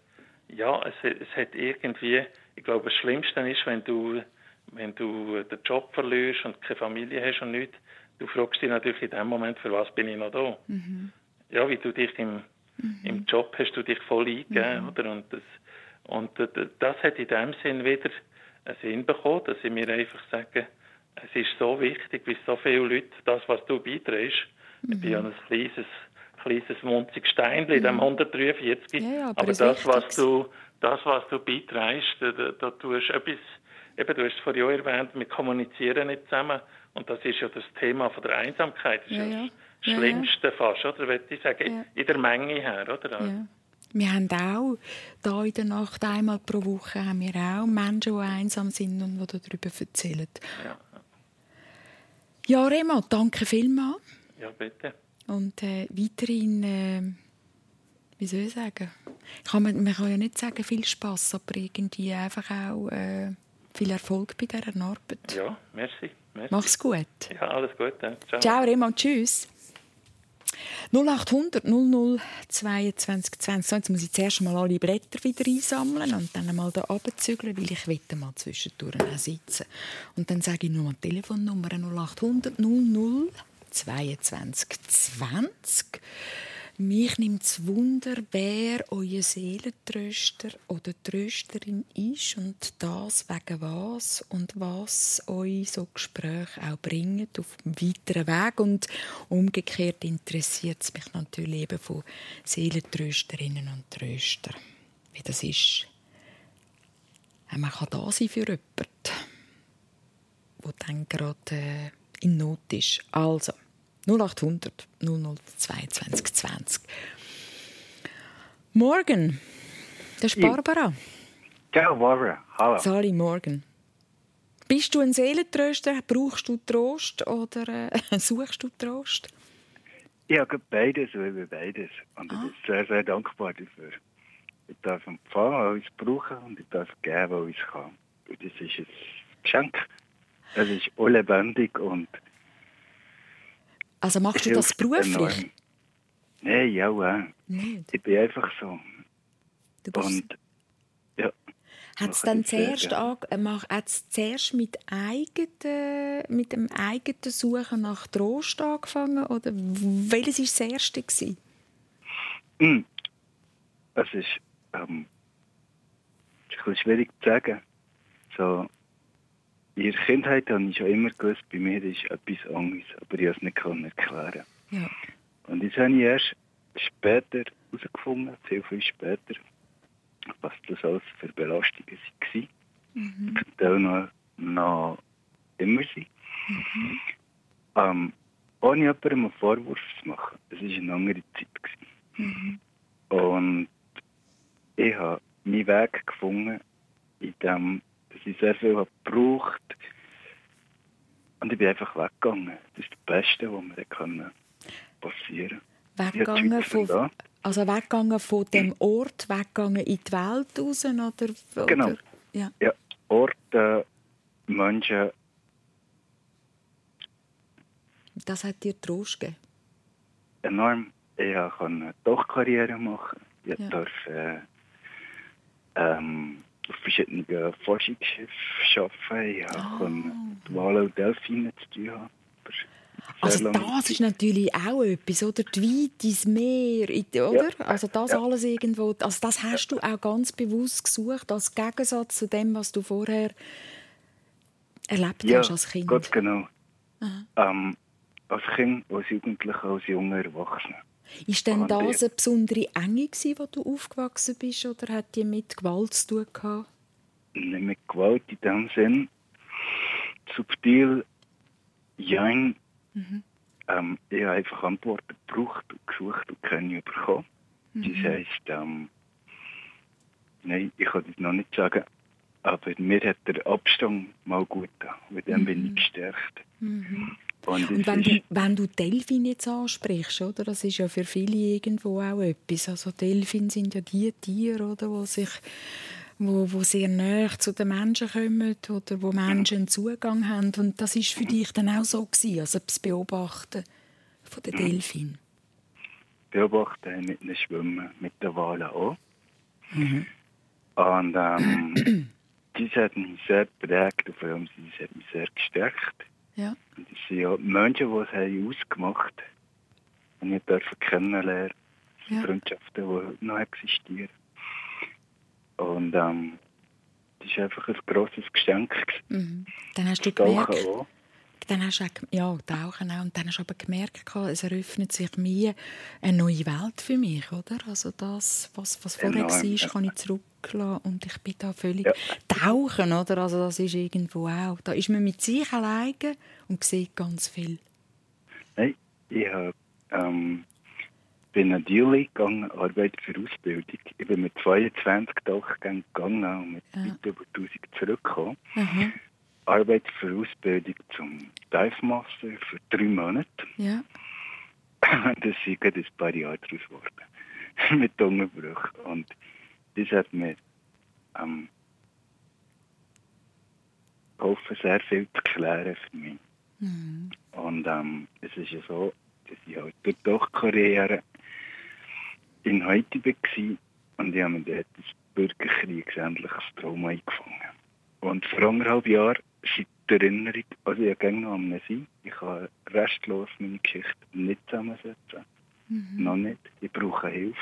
es hat irgendwie, ich glaube, das Schlimmste ist, wenn du den Job verlierst und keine Familie hast und nichts, du fragst dich natürlich in dem Moment, für was bin ich noch da? Ja, wie du dich im Job hast du dich voll eingegeben, oder? Und das hat in dem Sinn wieder einen Sinn bekommen, dass ich mir einfach sage, es ist so wichtig, wie so viele Leute, das, was du beiträgst, ich bin ja ein kleines munziges Steinchen in dem 143, aber das, was du beiträgst, da tust etwas, eben, du hast es vorhin erwähnt, wir kommunizieren nicht zusammen und das ist ja das Thema von der Einsamkeit, das ist Schlimmste fast, oder? Würde ich sagen, in der Menge her, oder? Ja. Wir haben auch, da in der Nacht einmal pro Woche, haben wir auch Menschen, die einsam sind und die darüber erzählen. Ja, Remo, danke vielmals. Ja, bitte. Und weiterhin, wie soll ich sagen, man kann ja nicht sagen, viel Spass, aber irgendwie einfach auch viel Erfolg bei dieser Arbeit. Ja, merci. Mach's gut. Ja, alles Gute. Ciao. Ciao, Remo, tschüss. 0800 00 22 20. So, jetzt muss ich zuerst mal alle Blätter wieder einsammeln und dann mal da runterzügeln, weil ich will mal zwischendurch auch sitzen. Und dann sage ich nur mal die Telefonnummer 0800 00 22 20. Mich nimmt es Wunder, wer euer Seelentröster oder Trösterin ist und das wegen was und was euch so Gespräche auch bringen auf dem weiteren Weg. Und umgekehrt interessiert es mich natürlich eben von Seelentrösterinnen und Tröstern, wie das ist. Man kann da sein für jemanden, der dann gerade in Not ist. Also 0800 00 22 20. Morgen, das ist Barbara. Ciao Barbara, hallo. Sali, morgen. Bist du ein Seelentröster? Brauchst du Trost oder suchst du Trost? Ich habe beides, ich will beides. Und ich bin sehr, sehr dankbar dafür. Ich darf empfangen, weil ich es brauche, und ich darf geben, weil ich es kann. Und das ist ein Geschenk. Es ist unlebendig und also machst du das beruflich? Enorm. Nein, ja auch. Nicht. Ich bin einfach so. Du bist... Und ja. Hat es dann zuerst mit dem eigenen Suchen nach Trost angefangen? Oder welches war das erste? Es ist ein bisschen schwierig zu sagen. So, in der Kindheit habe ich schon immer gewusst, bei mir ist etwas anderes, aber ich konnte es nicht erklären. Ja. Und das habe ich erst später herausgefunden, viel später, was das alles für Belastungen waren. Und auch noch immer sind. Ohne jemandem einen Vorwurf zu machen. Das war eine andere Zeit. Und ich habe meinen Weg gefunden, in dem, dass ich sehr viel gebraucht habe. Und ich bin einfach weggegangen. Das ist das Beste, was mir passieren kann. Weggegangen von dem Ort, weggegangen in die Welt raus? Oder? Genau. Ja, Orte, Menschen. Das hat dir Trost gegeben? Enorm. Ich konnte doch Karriere machen. Ich durfte auf verschiedenen Forschungsschiffen arbeiten. Ich konnte die Wale und Delfine zu tun haben. Also das ist natürlich auch etwas, oder? Die Weite ins Meer, oder? Ja. Also das alles irgendwo, also das hast du auch ganz bewusst gesucht, als Gegensatz zu dem, was du vorher erlebt hast als Kind. Ja, ganz genau. Als Kind, als Jugendlicher, als junger Erwachsener. Ist denn das eine besondere Enge gewesen, wo du aufgewachsen bist, oder hat die mit Gewalt zu tun gehabt? Nicht mit Gewalt in dem Sinn. Subtil, young. Ich habe einfach Antworten gebraucht und gesucht und keine bekommen. Das heisst, nein, ich kann das noch nicht sagen, aber mir hat der Abstand mal gut getan. Mit dem bin ich gestärkt. Und wenn du Delfine jetzt ansprichst, oder? Das ist ja für viele irgendwo auch etwas. Also Delfine sind ja die Tiere, oder, wo sehr nahe zu den Menschen kommen oder wo Menschen einen Zugang haben. Und das war für dich dann auch so gewesen, also das Beobachten von den Delfinen? Beobachten mit dem Schwimmen, mit den Walen auch. Und das hat mich sehr geprägt, vor allem das hat mich sehr gestärkt. Ja. Und das sind ja Menschen, die es haben ausgemacht haben. Und ich durfte kennenlernen, Freundschaften, die heute noch existieren. Und das ist einfach ein grosses Geschenk. Dann hast du gemerkt, Tauchen auch. Und dann hast du aber gemerkt, es eröffnet sich mir eine neue Welt für mich, oder? Also das, was vorher war, kann ich zurücklassen und ich bin da völlig... Tauchen, oder? Also das ist irgendwo auch... Da ist man mit sich alleine und sieht ganz viel. Nein, ich habe bin an die Uni gegangen, Arbeit für Ausbildung. Ich bin mit 22 Tagegängen gegangen und mit weit über 1000 zurückgekommen. Arbeit für Ausbildung zum Dive Master für 3 Monate. Ja. Das ist gerade ein paar Jahre daraus geworden. Mit Unterbruch. Und das hat mir geholfen, sehr viel zu klären für mich. Und es ist ja so, dass ich halt durch die Karriere in Haiti war und ich habe mir dort das bürgerkriegsähnliches Trauma eingefangen. Und vor 1,5 Jahren sind die Erinnerung, also ich gehe noch am sein, ich kann restlos meine Geschichte nicht zusammensetzen. Noch nicht, ich brauche Hilfe.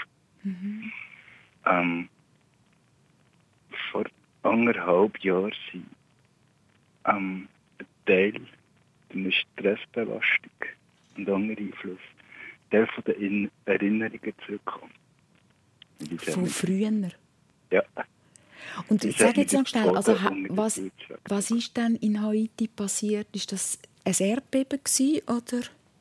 Vor 1,5 Jahren sind ein Teil der Stressbelastung und andere Einflüsse, der von den Erinnerungen zurückkommt. Von früher? Ja. Und ich sage jetzt noch schnell, also, was ist denn in Haiti passiert? Ist das ein Erdbeben gewesen, oder?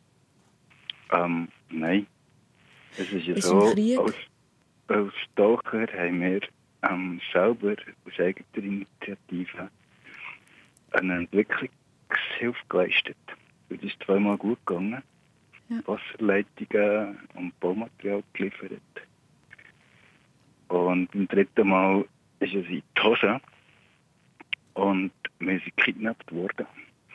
Nein. Es ist ja Ist so, ein Krieg? als Taucher haben wir selber aus eigener Initiative eine Entwicklungshilfe geleistet. Das ist 2-mal gut gegangen. Ja. Wasserleitungen und Baumaterial geliefert. Und beim 3. Mal ist es in die Hose und wir sind gekidnappt worden.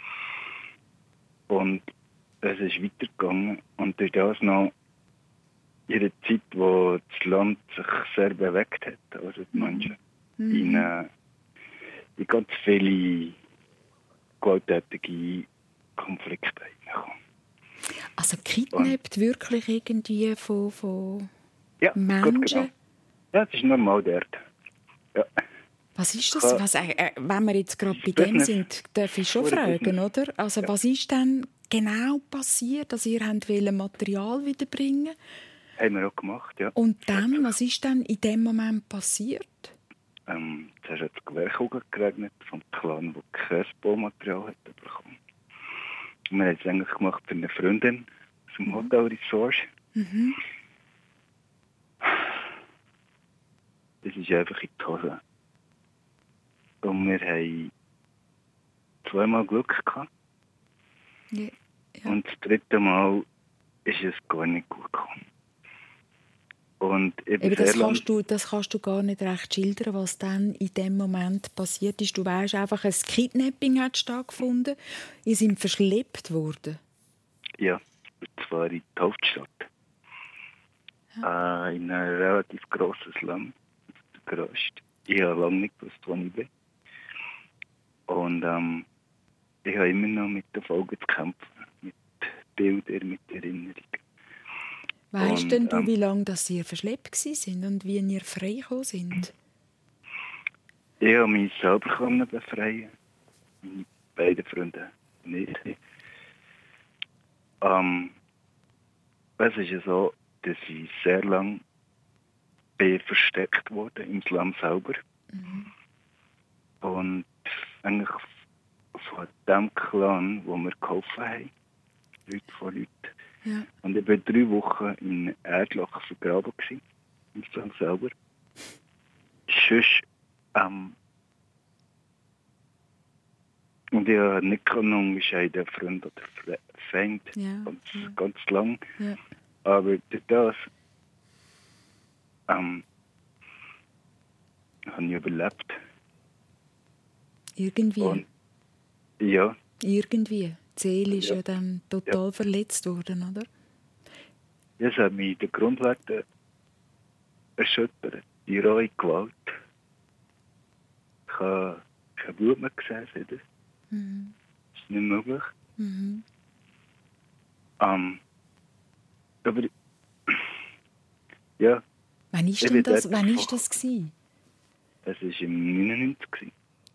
Und es ist weitergegangen und durch das noch in der Zeit, wo das Land sich sehr bewegt hat, also die Menschen in ganz viele gewalttätige Konflikte reinkommen. Also kidnappt wirklich irgendwie von Menschen? Genau. Ja, das ist normal dort. Ja. Was ist das? Wenn wir jetzt gerade bei dem sind, darf ich schon fragen, oder? Also was ist denn genau passiert, dass ihr Material wiederbringen? Haben wir auch gemacht, ja. Und dann, was ist denn in dem Moment passiert? Zuerst hat es Gewehrkugeln geregnet vom Clan, der kein Baumaterial hat bekommen. Und wir haben es eigentlich gemacht für eine Freundin aus dem Hotel Resort. Das ist einfach in die Hose. Und wir haben 2-mal Glück gehabt. Ja. Und das 3. Mal ist es gar nicht gut gekommen. Und eben das kannst du gar nicht recht schildern, was dann in dem Moment passiert ist. Du weißt einfach, ein Kidnapping hat stattgefunden. Ihr seid verschleppt worden. Ja, und zwar in die Hauptstadt. Ja. In einem relativ grosses Land. Der grösste. Ich habe lange nicht gewusst, wo ich bin. Und ich habe immer noch mit den Folgen zu kämpfen. Mit Bildern, mit Erinnerungen. Weißt denn du, wie lange ihr verschleppt sind und wie ihr frei gekommen sind? Ich konnte mich selber befreien. Meine beiden Freunde nicht. Es ist ja so, dass ich sehr lange versteckt wurde im Slum selber. Und eigentlich von dem Clan, wo wir geholfen haben, Leute von Leuten. Ja. Und ich war 3 Wochen in Erdloch vergraben im Slum selber. Sonst, und ich konnte nicht unterscheiden, Freund oder Feind, ganz lang. Ja. Aber durch das habe ich überlebt. Irgendwie? Und, ja. Irgendwie? Die Seele ist ja dann total verletzt worden, oder? Ja, es hat mich in den Grundwerten erschüttert. Die rohe Gewalt. Ich habe kein Blut mehr gesehen, seht ihr? Das ist nicht möglich. Aber ja. Wann ist denn das? Wann ist das gewesen? Das war im 99.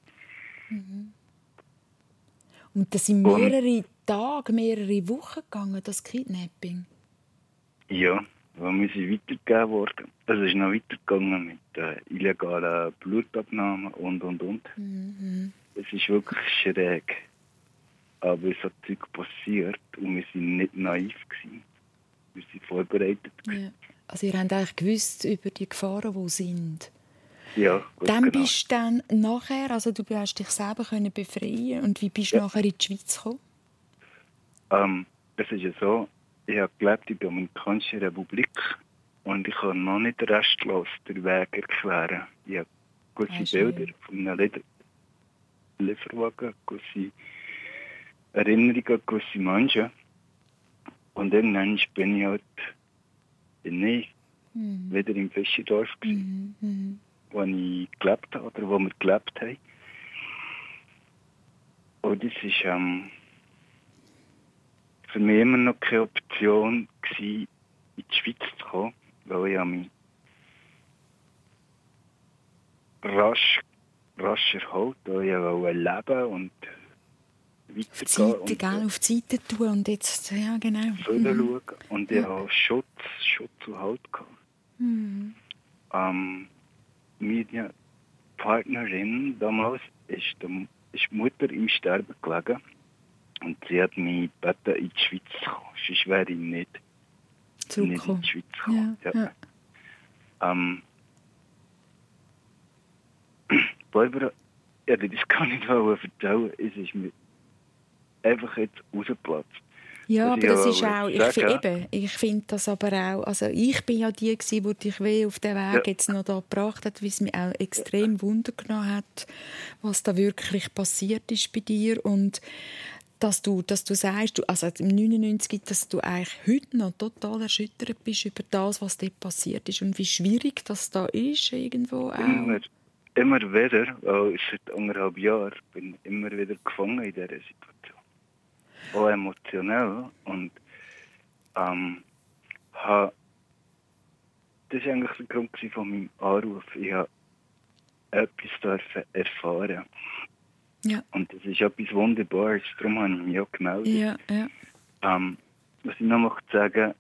Und das sind mehrere Tage, mehrere Wochen gegangen, das Kidnapping? Ja, weil wir sind weitergegeben worden. Es ist noch weitergegangen mit illegalen Blutabnahmen und. Es ist wirklich schräg. Aber es hat Zeug passiert und wir waren nicht naiv gewesen. Wir sind vorbereitet. Ja. Also ihr habt eigentlich gewusst über die Gefahren, die sind. Ja, gut, Dann genau. bist du dann nachher, also du hast dich selber befreien. Und wie bist du nachher in die Schweiz gekommen? Es ist ja so, ich habe gelebt in der Dominikanischen Republik und ich kann noch nicht restlos den Weg erklären. Ich habe gewisse Bilder von einem Lieferwagen, gewisse Erinnerungen an gewisse Menschen. Und irgendwann bin ich halt wieder im Fischerdorf gewesen, wo ich gelebt habe oder wo wir gelebt haben. Und das war für mich immer noch keine Option gewesen, in die Schweiz zu kommen, weil ich mich rasch erholt, weil ich leben und weitergehen. Auf die Seite tun und jetzt, ja genau. Schauen. Und ich hatte Schutz und Halt gehabt. Meine Partnerin damals ist die Mutter im Sterben gelegen. Und sie hat mich gebeten, in die Schweiz zu kommen. Sonst wäre ich nicht in die Schweiz gekommen. Ja. Barbara, ich will das gar nicht erzählen. Es ist mir einfach jetzt rausgeplatzt. Ja, aber das ist auch, ich finde das aber auch, also ich bin ja die gewesen, die dich auf den Weg jetzt noch da gebracht hat, weil es mich auch extrem Wunder genommen hat, was da wirklich passiert ist bei dir und dass du sagst, also im 99, dass du eigentlich heute noch total erschüttert bist über das, was dort passiert ist und wie schwierig das da ist irgendwo auch. Immer wieder, weil seit 1,5 Jahren bin ich immer wieder gefangen in dieser Situation. Auch emotionell und das war eigentlich der Grund von meinem Anruf. Ich habe etwas erfahren. Ja. Und das ist etwas Wunderbares, darum habe ich mich auch gemeldet. Ja. Was ich noch möchte sagen,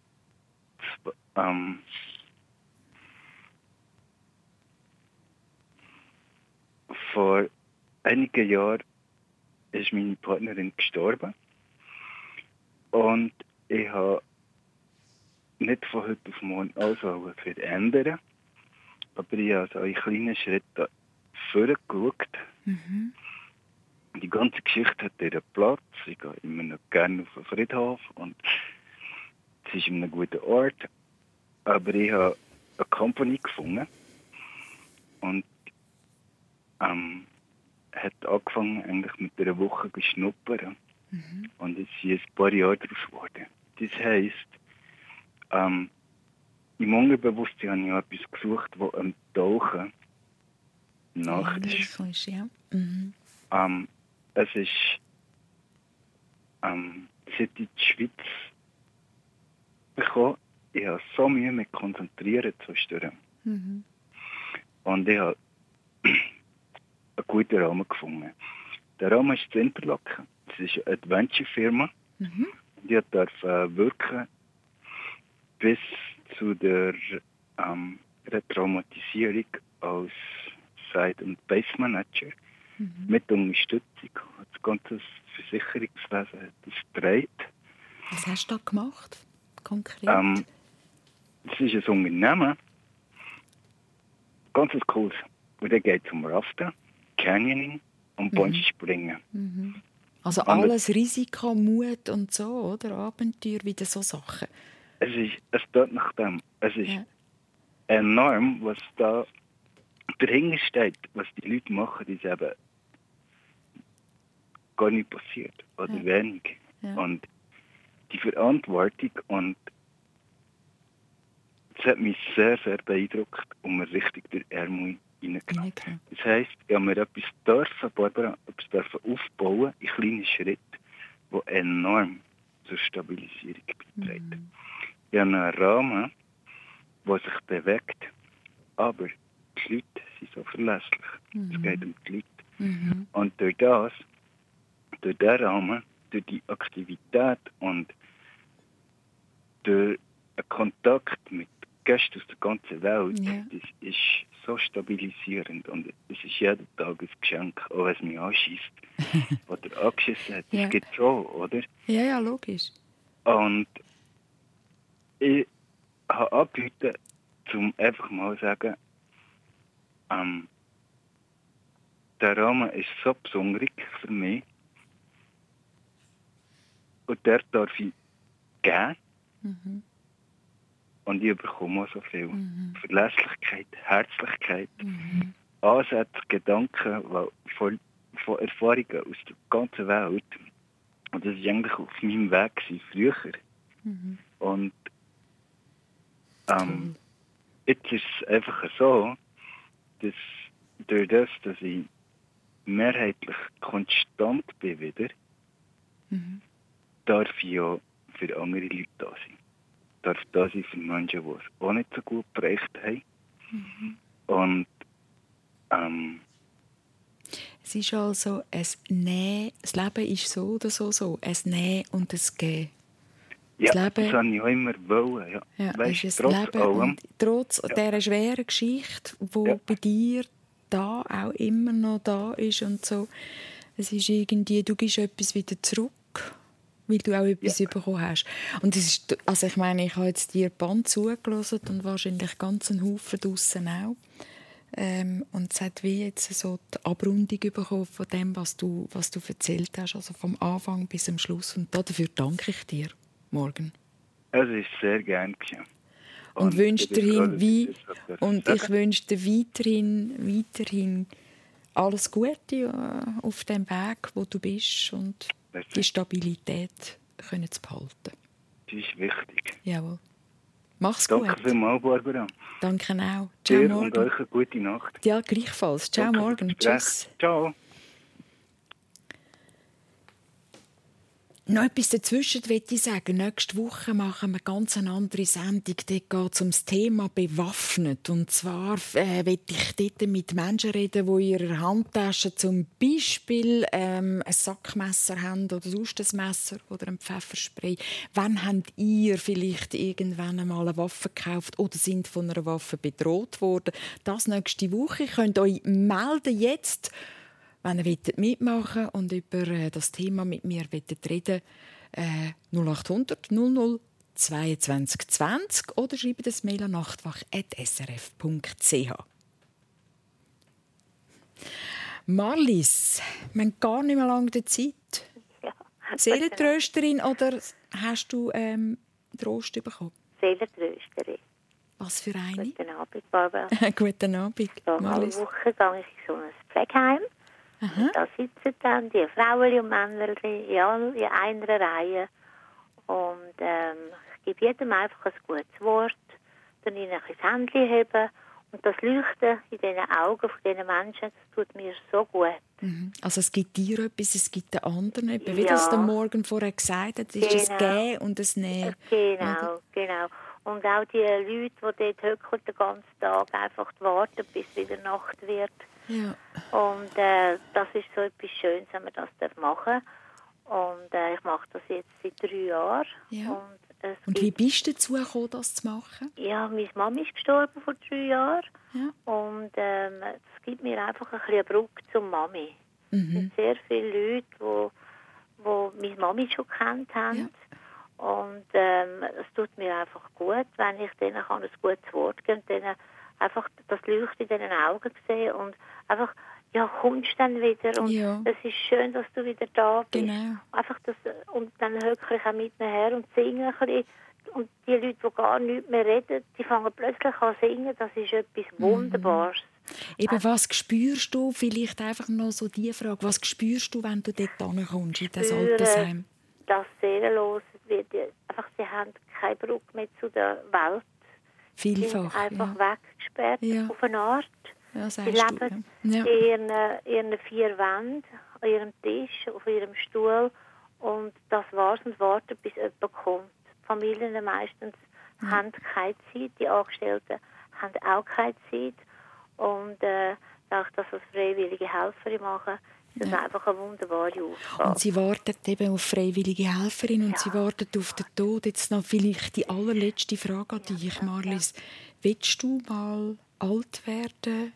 vor einigen Jahren ist meine Partnerin gestorben. Und ich habe nicht von heute auf morgen alles verändern, aber ich habe so einen kleinen Schritt vorgeschaut. Die ganze Geschichte hat ihren Platz. Ich gehe immer noch gerne auf den Friedhof und es ist ein guter Ort. Aber ich habe eine Company gefunden und hat angefangen eigentlich mit einer Woche zu schnuppern. Und es sind ein paar Jahre daraus geworden. Das heisst, im Unterbewusstsein habe ich auch etwas gesucht, das am Tauchen nach ist. Ja. Es ist, seit ich die Schweiz bekomme, ich habe so Mühe mit Konzentrieren zwischendurch. Und ich habe einen guten Rahmen gefunden. Der Rahmen ist in Interlaken. Das ist eine Adventure-Firma. Die darf wirken bis zu der Retraumatisierung als Site- und Base-Manager mit Unterstützung. Das ganze Versicherungswesen hat das gedreht. Was hast du da gemacht, konkret? Das ist ein Unternehmen, ganz cooles. Und da geht es um Raften, Canyoning und Bungee-Springen. Also alles Risiko, Mut und so, oder? Abenteuer, wieder so Sachen. Es tut nach dem. Es ist enorm, was da dahinter steht, was die Leute machen, ist eben gar nicht passiert oder wenig. Ja. Und die Verantwortung und das hat mich sehr, sehr beeindruckt und mir richtig durch Ärmel hineingenommen. Das heisst, ich habe mir etwas aufbauen in kleinen Schritten, die enorm zur Stabilisierung beiträgt. Ich habe einen Rahmen, der sich bewegt, aber die Leute sind so verlässlich. Es geht um die Leute. Und durch diesen Rahmen, durch die Aktivität und durch einen Kontakt mit Gästen aus der ganzen Welt, das ist so stabilisierend und es ist jeden Tag ein Geschenk, auch wenn es mich anschießt oder angeschissen hat. Das gibt es schon, oder? Ja, logisch. Und Ich habe angeboten, um einfach mal zu sagen, der Rahmen ist so besonders für mich. Und der darf ich geben. Mhm. Und ich bekomme auch so viel. Verlässlichkeit, Herzlichkeit, Ansätze, Gedanken von Erfahrungen aus der ganzen Welt. Und das war eigentlich auf meinem Weg früher. Und jetzt ist es einfach so, dass durch das, dass ich mehrheitlich konstant bin wieder, darf ich ja für andere Leute da sein. Darf da sein für Menschen, die es auch nicht so gut bereicht haben. Und es ist also ein Nehmen. Das Leben ist so oder so. Ein Nehmen und ein Geben. ja, das das habe ich auch immer wollen. Ja. Ja, Weißt, ist trotz ein Leben allem. und trotz dieser schweren Geschichte, die bei dir da auch immer noch da ist und so. Es ist irgendwie, du gibst etwas wieder zurück, weil du auch etwas bekommen hast. Und es ist, also ich meine, ich habe jetzt dir Band zugelassen und wahrscheinlich ganz einen Haufen draussen auch. Und es hat wie jetzt so die Abrundung bekommen von dem, was du erzählt hast, also vom Anfang bis zum Schluss. Und dafür danke ich dir, Morgan. Es ist sehr gerne geschehen. Und wünsche dir ich wünsche dir weiterhin alles Gute auf dem Weg, wo du bist und die Stabilität können zu behalten. Das ist wichtig. Jawohl. Mach's gut. Danke vielmals, Barbara. Danke auch. Ciao, dir Morgan. Und euch eine gute Nacht. Ja, gleichfalls. Ciao, Danke Morgan. Tschüss. Ciao. Noch etwas dazwischen möchte ich sagen. Nächste Woche machen wir ganz eine andere Sendung. Dort geht es um das Thema bewaffnet. Und zwar möchte ich dort mit Menschen reden, die in ihrer Handtasche zum Beispiel ein Sackmesser haben oder sonst ein Messer oder ein Pfefferspray. Wann habt ihr vielleicht irgendwann einmal eine Waffe gekauft oder sind von einer Waffe bedroht worden? Das nächste Woche. Ihr könnt euch melden jetzt, wenn ihr mitmachen wollt und über das Thema mit mir reden 0800 00 22 20 oder schreibt das Mail an nachtwach.srf.ch. Marlies, wir haben gar nicht mehr lange Zeit. Ja. Seelentrösterin oder hast du Trost bekommen? Seelentrösterin. Was für eine? Guten Abend, Barbara. Guten Abend, Alle Woche gehe ich in so ein Pflegeheim. Da sitzen dann die Frauen und Männer in einer Reihe. Und ich gebe jedem einfach ein gutes Wort, dann ihnen ein Händchen heben. Und das Leuchten in den Augen von diesen Menschen, das tut mir so gut. Also es gibt dir etwas, es gibt den anderen etwas. Wie das der Morgen vorher gesagt hat, ist ein Gehen und ein Nehmen. Genau. Und auch die Leute, die dort hocken den ganzen Tag, einfach warten, bis wieder Nacht wird. Ja. Und das ist so etwas Schönes, wenn man das machen darf. Und ich mache das jetzt seit 3 Jahren. Ja. Und wie bist du dazu gekommen, das zu machen? Ja, meine Mama ist gestorben vor 3 Jahren. Ja. Und das gibt mir einfach ein bisschen eine Brücke zur Mami. Es sind sehr viele Leute, die meine Mami schon gekannt haben. Ja. Und es tut mir einfach gut, wenn ich denen ein gutes Wort geben kann und denen einfach das Leuchten in den Augen sehe und einfach, ja, kommst du dann wieder und es ist schön, dass du wieder da bist. Genau. Einfach das, und dann höre ich auch mit mir her und singe ein bisschen. Und die Leute, die gar nicht mehr reden, die fangen plötzlich an zu singen. Das ist etwas Wunderbares. Eben, was spürst du, vielleicht einfach noch so die Frage, was spürst du, wenn du dort hinkommst, in das Altersheim? Das seelenlos wird. Einfach, sie haben keine Brücke mehr zu der Welt. Vielfach, sie sind einfach weggesperrt auf eine Art. Ja, sie leben in ihren 4 Wänden, an ihrem Tisch, auf ihrem Stuhl und das war's und warten, bis jemand kommt. Die Familien meistens haben keine Zeit, die Angestellten haben auch keine Zeit und dadurch, dass das freiwillige Helfer machen, ist das einfach eine wunderbare Aufgabe. Und sie warten eben auf freiwillige Helferin und sie warten auf den Tod. Jetzt noch vielleicht die allerletzte Frage an dich, Marlies. Willst du mal alt werden,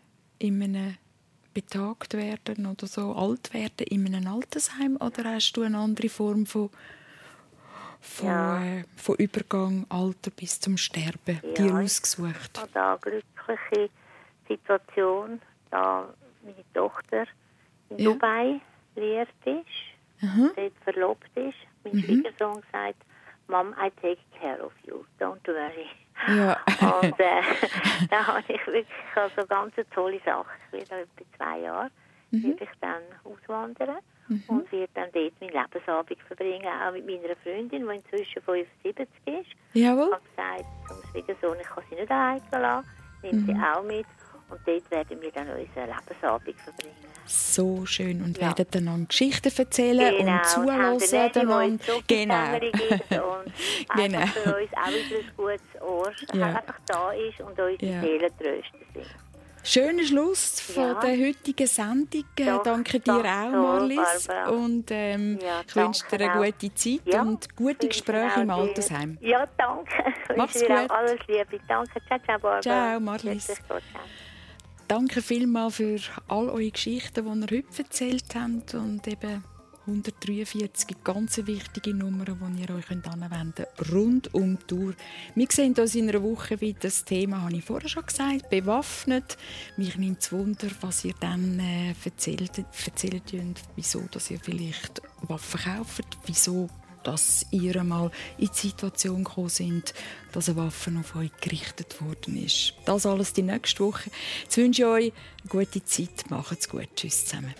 betagt werden oder so alt werden in einem Altersheim oder hast du eine andere Form von von Übergang, Alter bis zum Sterben dir ausgesucht? Ich habe da eine glückliche Situation, da meine Tochter in Dubai lehrt ist, dort verlobt ist. Mein Schwiegersohn sagt, Mom, I take care of you, don't worry. Ja. Und da habe ich wirklich also ganz eine tolle Sache. Ich werde etwa 2 Jahre werde ich dann auswandern und werde dann dort meinen Lebensabend verbringen, auch mit meiner Freundin, die inzwischen 75 ist. Jawohl. Ich habe gesagt zum Schwiegersohn, ich kann sie nicht allein lassen, nehme sie auch mit. Und dort werden wir dann unseren Lebensabend verbringen. So schön. Und werden dann Geschichten erzählen und zuhören. Genau. Und einfach für uns auch wieder ein gutes Ohr einfach da ist und unsere Seelen trösten sind. Schöner Schluss von der heutigen Sendung. Danke dir auch, Marlies. Und ich wünsche dir eine gute Zeit und gute Gespräche im Altersheim. Ja, danke. Mach's gut. Alles Liebe. Danke. Ciao, ciao, Barbara. Ciao, Marlies. Danke vielmals für all eure Geschichten, die ihr heute erzählt habt. Und eben 143 ganz wichtige Nummern, die ihr euch anwenden könnt, rund um die Uhr. Wir sehen uns in einer Woche wieder. Das Thema habe ich vorher schon gesagt, bewaffnet. Mich nimmt es Wunder, was ihr dann erzählt wieso dass ihr vielleicht Waffen kauft, wieso dass ihr einmal in die Situation gekommen sind, dass eine Waffe auf euch gerichtet worden ist. Das alles die nächste Woche. Jetzt wünsche ich euch eine gute Zeit. Macht's gut. Tschüss zusammen.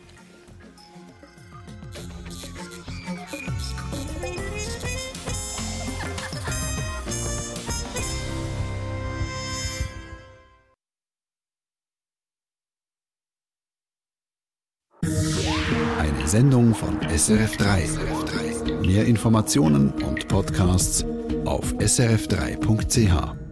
Eine Sendung von SRF3. Mehr Informationen und Podcasts auf srf3.ch.